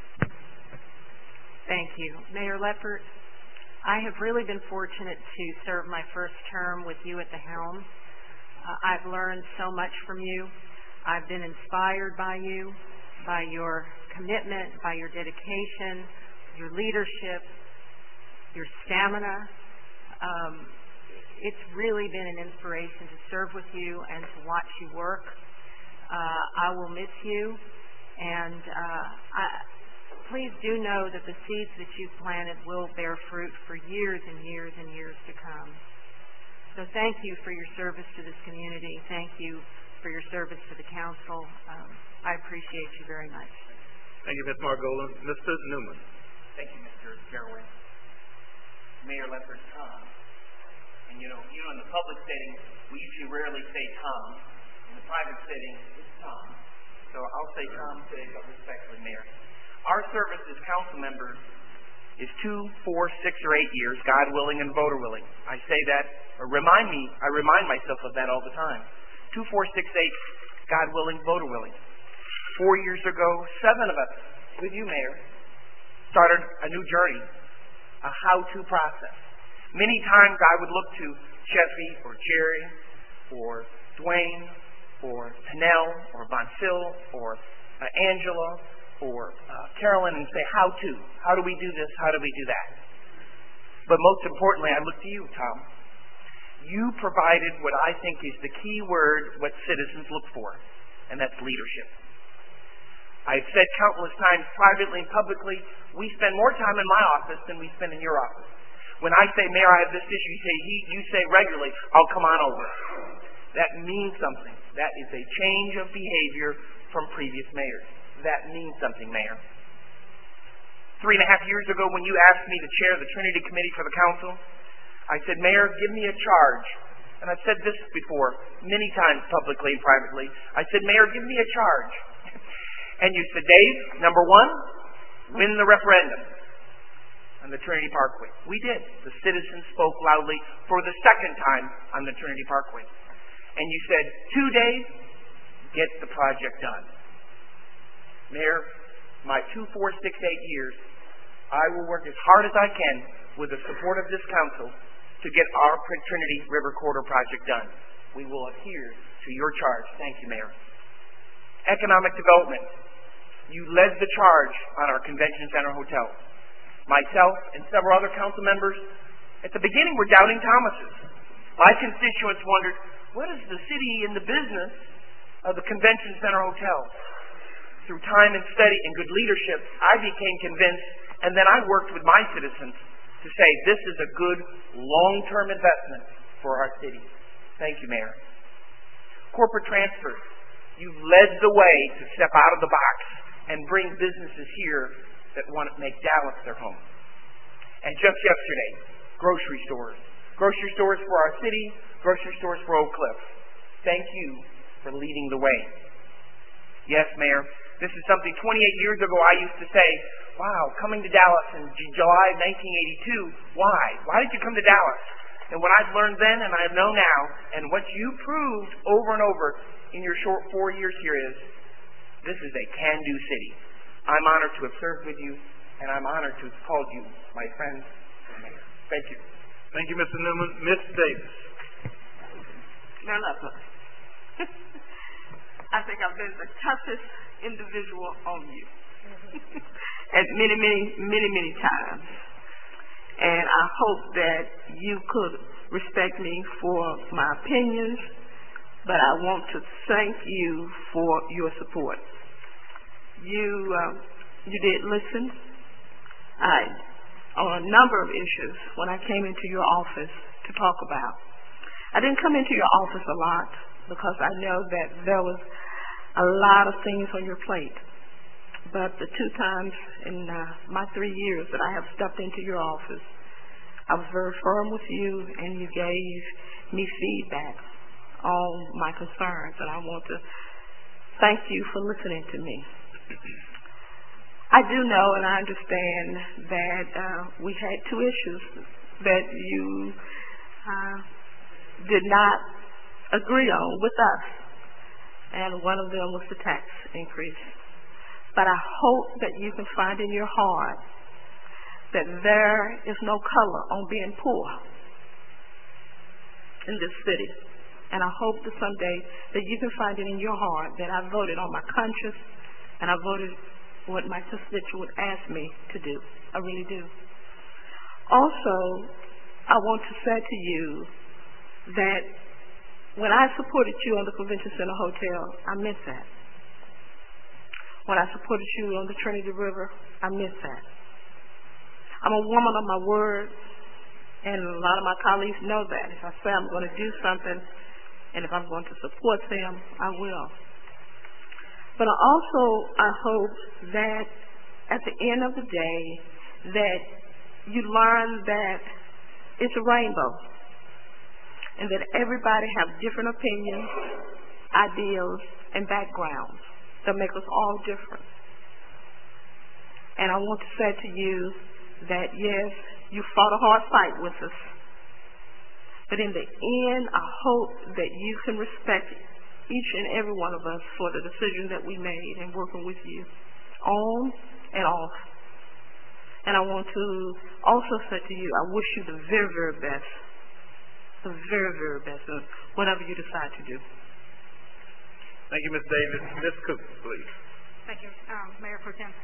Thank you. Mayor Leppert, I have really been fortunate to serve my first term with you at the helm. I've learned so much from you. I've been inspired by you, by your commitment, by your dedication, your leadership, your stamina. It's really been an inspiration to serve with you and to watch you work. I will miss you, and please do know that the seeds that you've planted will bear fruit for years and years and years to come. So thank you for your service to this community. Thank you for your service to the council. I appreciate you very much. Thank you, Ms. Margolis. Mr. Newman. Thank you, Mr. Gerwin. Mayor Leppert, Tom. And you know, in the public setting, we usually rarely say Tom. In the private setting, it's Tom. So I'll say Tom today, but respectfully, Mayor. Our service as council members is 2, 4, 6, or 8 years, God willing and voter willing. I say that, I remind myself of that all the time. 2, 4, 6, 8, God willing, voter willing. 4 years ago, 7 of us, with you, Mayor, started a new journey, a how-to process. Many times I would look to Cheffy or Jerry or Dwayne or Pennell or Bonsil or Angela or Carolyn and say, how to? How do we do this? How do we do that? But most importantly, I look to you, Tom. You provided what I think is the key word, what citizens look for, and that's leadership. I've said countless times, privately and publicly, we spend more time in my office than we spend in your office. When I say, Mayor, I have this issue, you say regularly, I'll come on over. That means something. That is a change of behavior from previous mayors. That means something, Mayor. 3.5 years ago, when you asked me to chair the Trinity Committee for the council, I said, Mayor, give me a charge. And I've said this before, many times publicly and privately. I said, Mayor, give me a charge. And you said, Dave, number 1, win the referendum on the Trinity Parkway. We did. The citizens spoke loudly for the second time on the Trinity Parkway. And you said, 2 days, get the project done. Mayor, my 2, 4, 6, 8 years, I will work as hard as I can with the support of this council to get our Trinity River Corridor project done. We will adhere to your charge. Thank you, Mayor. Economic development. You led the charge on our convention center hotel. myself and several other council members, at the beginning were doubting Thomases. My constituents wondered, what is the city in the business of the convention center hotel? Through time and study and good leadership, I became convinced, and then I worked with my citizens to say this is a good long-term investment for our city. Thank you, Mayor. Corporate transfers. You've led the way to step out of the box and bring businesses here that want to make Dallas their home. And just yesterday, grocery stores. Grocery stores for our city, grocery stores for Oak Cliff. Thank you for leading the way. Yes, Mayor, this is something 28 years ago I used to say, wow, coming to Dallas in July 1982, why? Why did you come to Dallas? And what I've learned then and I know now, and what you proved over and over in your short 4 years here is, this is a can-do city. I'm honored to have served with you, and I'm honored to have called you my friend and mayor. Thank you. Thank you, Mr. Newman. Ms. Davis. Mayor Leffler, I think I've been the toughest individual on you at many times. And I hope that you could respect me for my opinions, but I want to thank you for your support. You did listen. On a number of issues when I came into your office to talk about. I didn't come into your office a lot because I know that there was a lot of things on your plate. But the 2 times in my 3 years that I have stepped into your office, I was very firm with you and you gave me feedback on my concerns, and I want to thank you for listening to me. I do know and I understand that we had 2 issues that you did not agree on with us, and one of them was the tax increase. But I hope that you can find in your heart that there is no color on being poor in this city. And I hope that someday that you can find it in your heart that I voted on my conscience and I voted what my constituent asked me to do. I really do. Also, I want to say to you that when I supported you on the Convention Center Hotel, I meant that. When I supported you on the Trinity River, I meant that. I'm a woman of my word, and a lot of my colleagues know that. If I say I'm going to do something, and if I'm going to support them, I will. But I hope that at the end of the day, that you learn that it's a rainbow, and that everybody have different opinions, ideals, and backgrounds that make us all different. And I want to say to you that yes, you fought a hard fight with us, but in the end, I hope that you can respect each and every one of us for the decision that we made in working with you on and off. And I want to also say to you, I wish you the very, very best. The very, very best of whatever you decide to do. Thank you, Ms. Davis. Ms. Cook, please. Thank you, Mayor Pro Tem.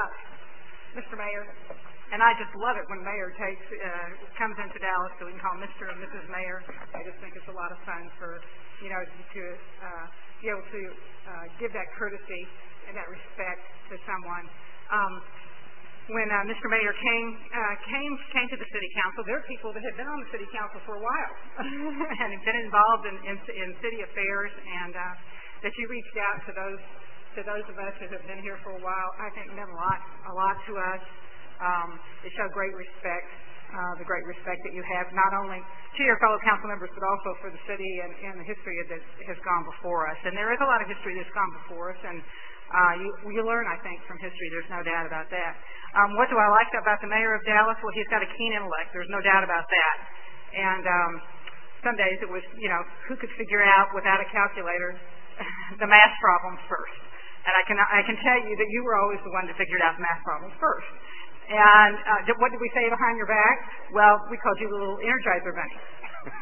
Mr. Mayor, and I just love it when Mayor comes into Dallas so we can call Mr. and Mrs. Mayor. I just think it's a lot of fun for, to be able to give that courtesy and that respect to someone. When Mr. Mayor came to the City Council, there are people that had been on the City Council for a while and have been involved in city affairs, and that you reached out to those of us that have been here for a while, I think meant a lot to us. It showed great respect, the great respect that you have, not only to your fellow council members, but also for the city and the history that has gone before us. And there is a lot of history that's gone before us, and you learn, I think, from history. There's no doubt about that. What do I like about the mayor of Dallas? Well, he's got a keen intellect. There's no doubt about that. And some days it was, who could figure out without a calculator the math problems first. And I can tell you that you were always the one that figured out math problems first. And what did we say behind your back? Well, we called you the little Energizer Bunny.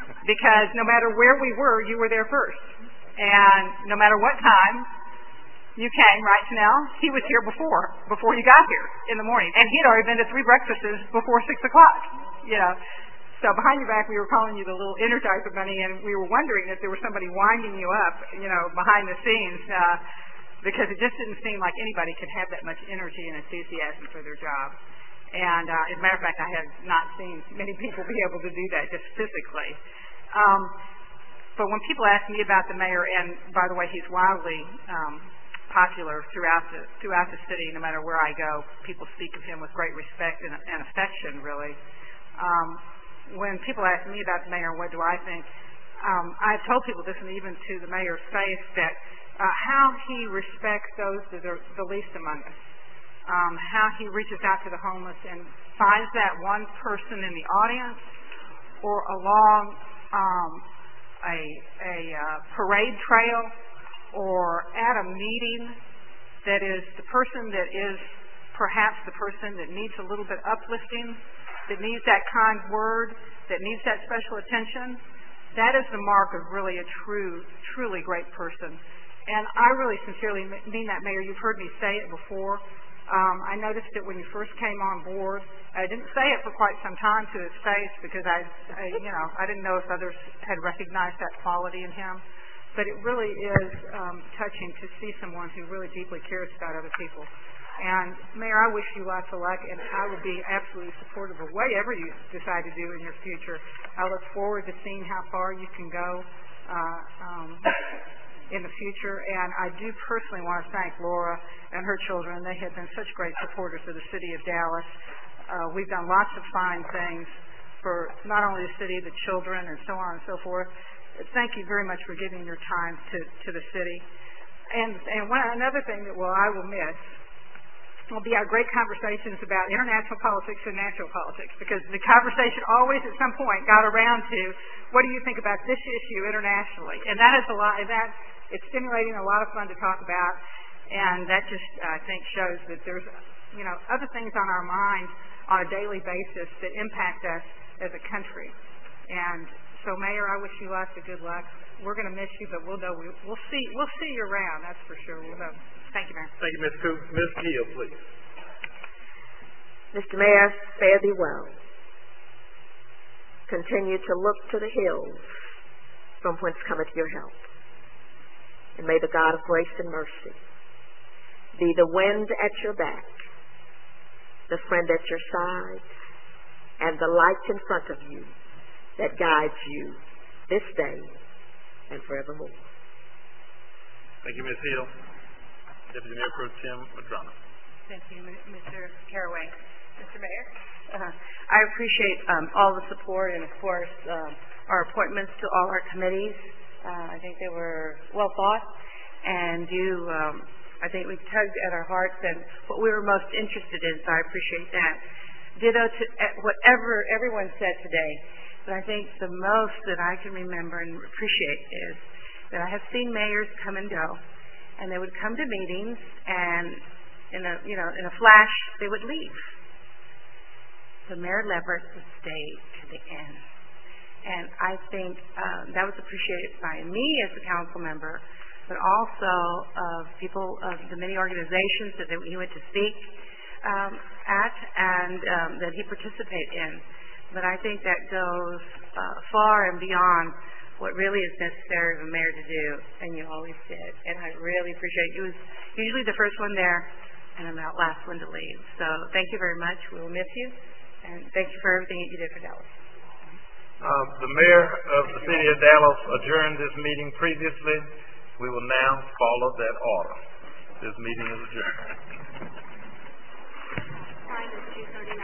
Because no matter where we were, you were there first. And no matter what time, You came, right, Janelle? He was here before you got here in the morning. And he had already been to 3 breakfasts before 6 o'clock, you know. So behind your back, we were calling you the little Energizer Bunny, and we were wondering if there was somebody winding you up, you know, behind the scenes, because it just didn't seem like anybody could have that much energy and enthusiasm for their job. And as a matter of fact, I have not seen many people be able to do that just physically. But when people ask me about the mayor, and by the way, he's wildly popular throughout the city, no matter where I go, people speak of him with great respect and affection, really. When people ask me about the mayor, what do I think? I've told people this, and even to the mayor's face, that how he respects those that are the least among us, how he reaches out to the homeless and finds that one person in the audience or along a parade trail or at a meeting that is the person that is perhaps the person that needs a little bit uplifting, that needs that kind word, that needs that special attention. That is the mark of really a truly great person. And I really sincerely mean that, Mayor. You've heard me say it before. I noticed it when you first came on board. I didn't say it for quite some time to his face because I didn't know if others had recognized that quality in him. But it really is touching to see someone who really deeply cares about other people. And Mayor, I wish you lots of luck, and I would be absolutely supportive of whatever you decide to do in your future. I look forward to seeing how far you can go in the future. And I do personally want to thank Laura and her children. They have been such great supporters of the city of Dallas. We've done lots of fine things for not only the city, the children, and so on and so forth. Thank you very much for giving your time to the city. And another thing that I will miss will be our great conversations about international politics and national politics, because the conversation always at some point got around to, what do you think about this issue internationally? And that is a lot. It's stimulating, a lot of fun to talk about, and that just I think shows that there's other things on our mind on a daily basis that impact us as a country. And so, Mayor, I wish you lots of good luck. We're going to miss you, but we'll know we'll see you around. That's for sure. We'll know. Thank you, Mayor. Thank you, Ms. Coop. Ms. Gill, please. Mr. Mayor, fare thee well. Continue to look to the hills from whence cometh your help. And may the God of grace and mercy be the wind at your back, the friend at your side, and the light in front of you that guides you this day and forevermore. Thank you, Ms. Hill. Deputy Mayor Pro Tem Madrona. Thank you, Mr. Caraway. Mr. Mayor, I appreciate all the support and, of course, our appointments to all our committees. I think they were well thought, and I think we tugged at our hearts and what we were most interested in, so I appreciate that. Ditto to whatever everyone said today. But I think the most that I can remember and appreciate is that I have seen mayors come and go, and they would come to meetings, and in a flash they would leave. But Mayor Leverett would stay to the end, and I think that was appreciated by me as a council member, but also of people of the many organizations that he went to speak at and that he participated in. But I think that goes far and beyond what really is necessary of a mayor to do, and you always did. And I really appreciate it. You was usually the first one there, and I'm the last one to leave. So thank you very much. We will miss you, and thank you for everything that you did for Dallas. The mayor of the city of Dallas adjourned this meeting previously. We will now follow that order. This meeting is adjourned. Time is 2:30.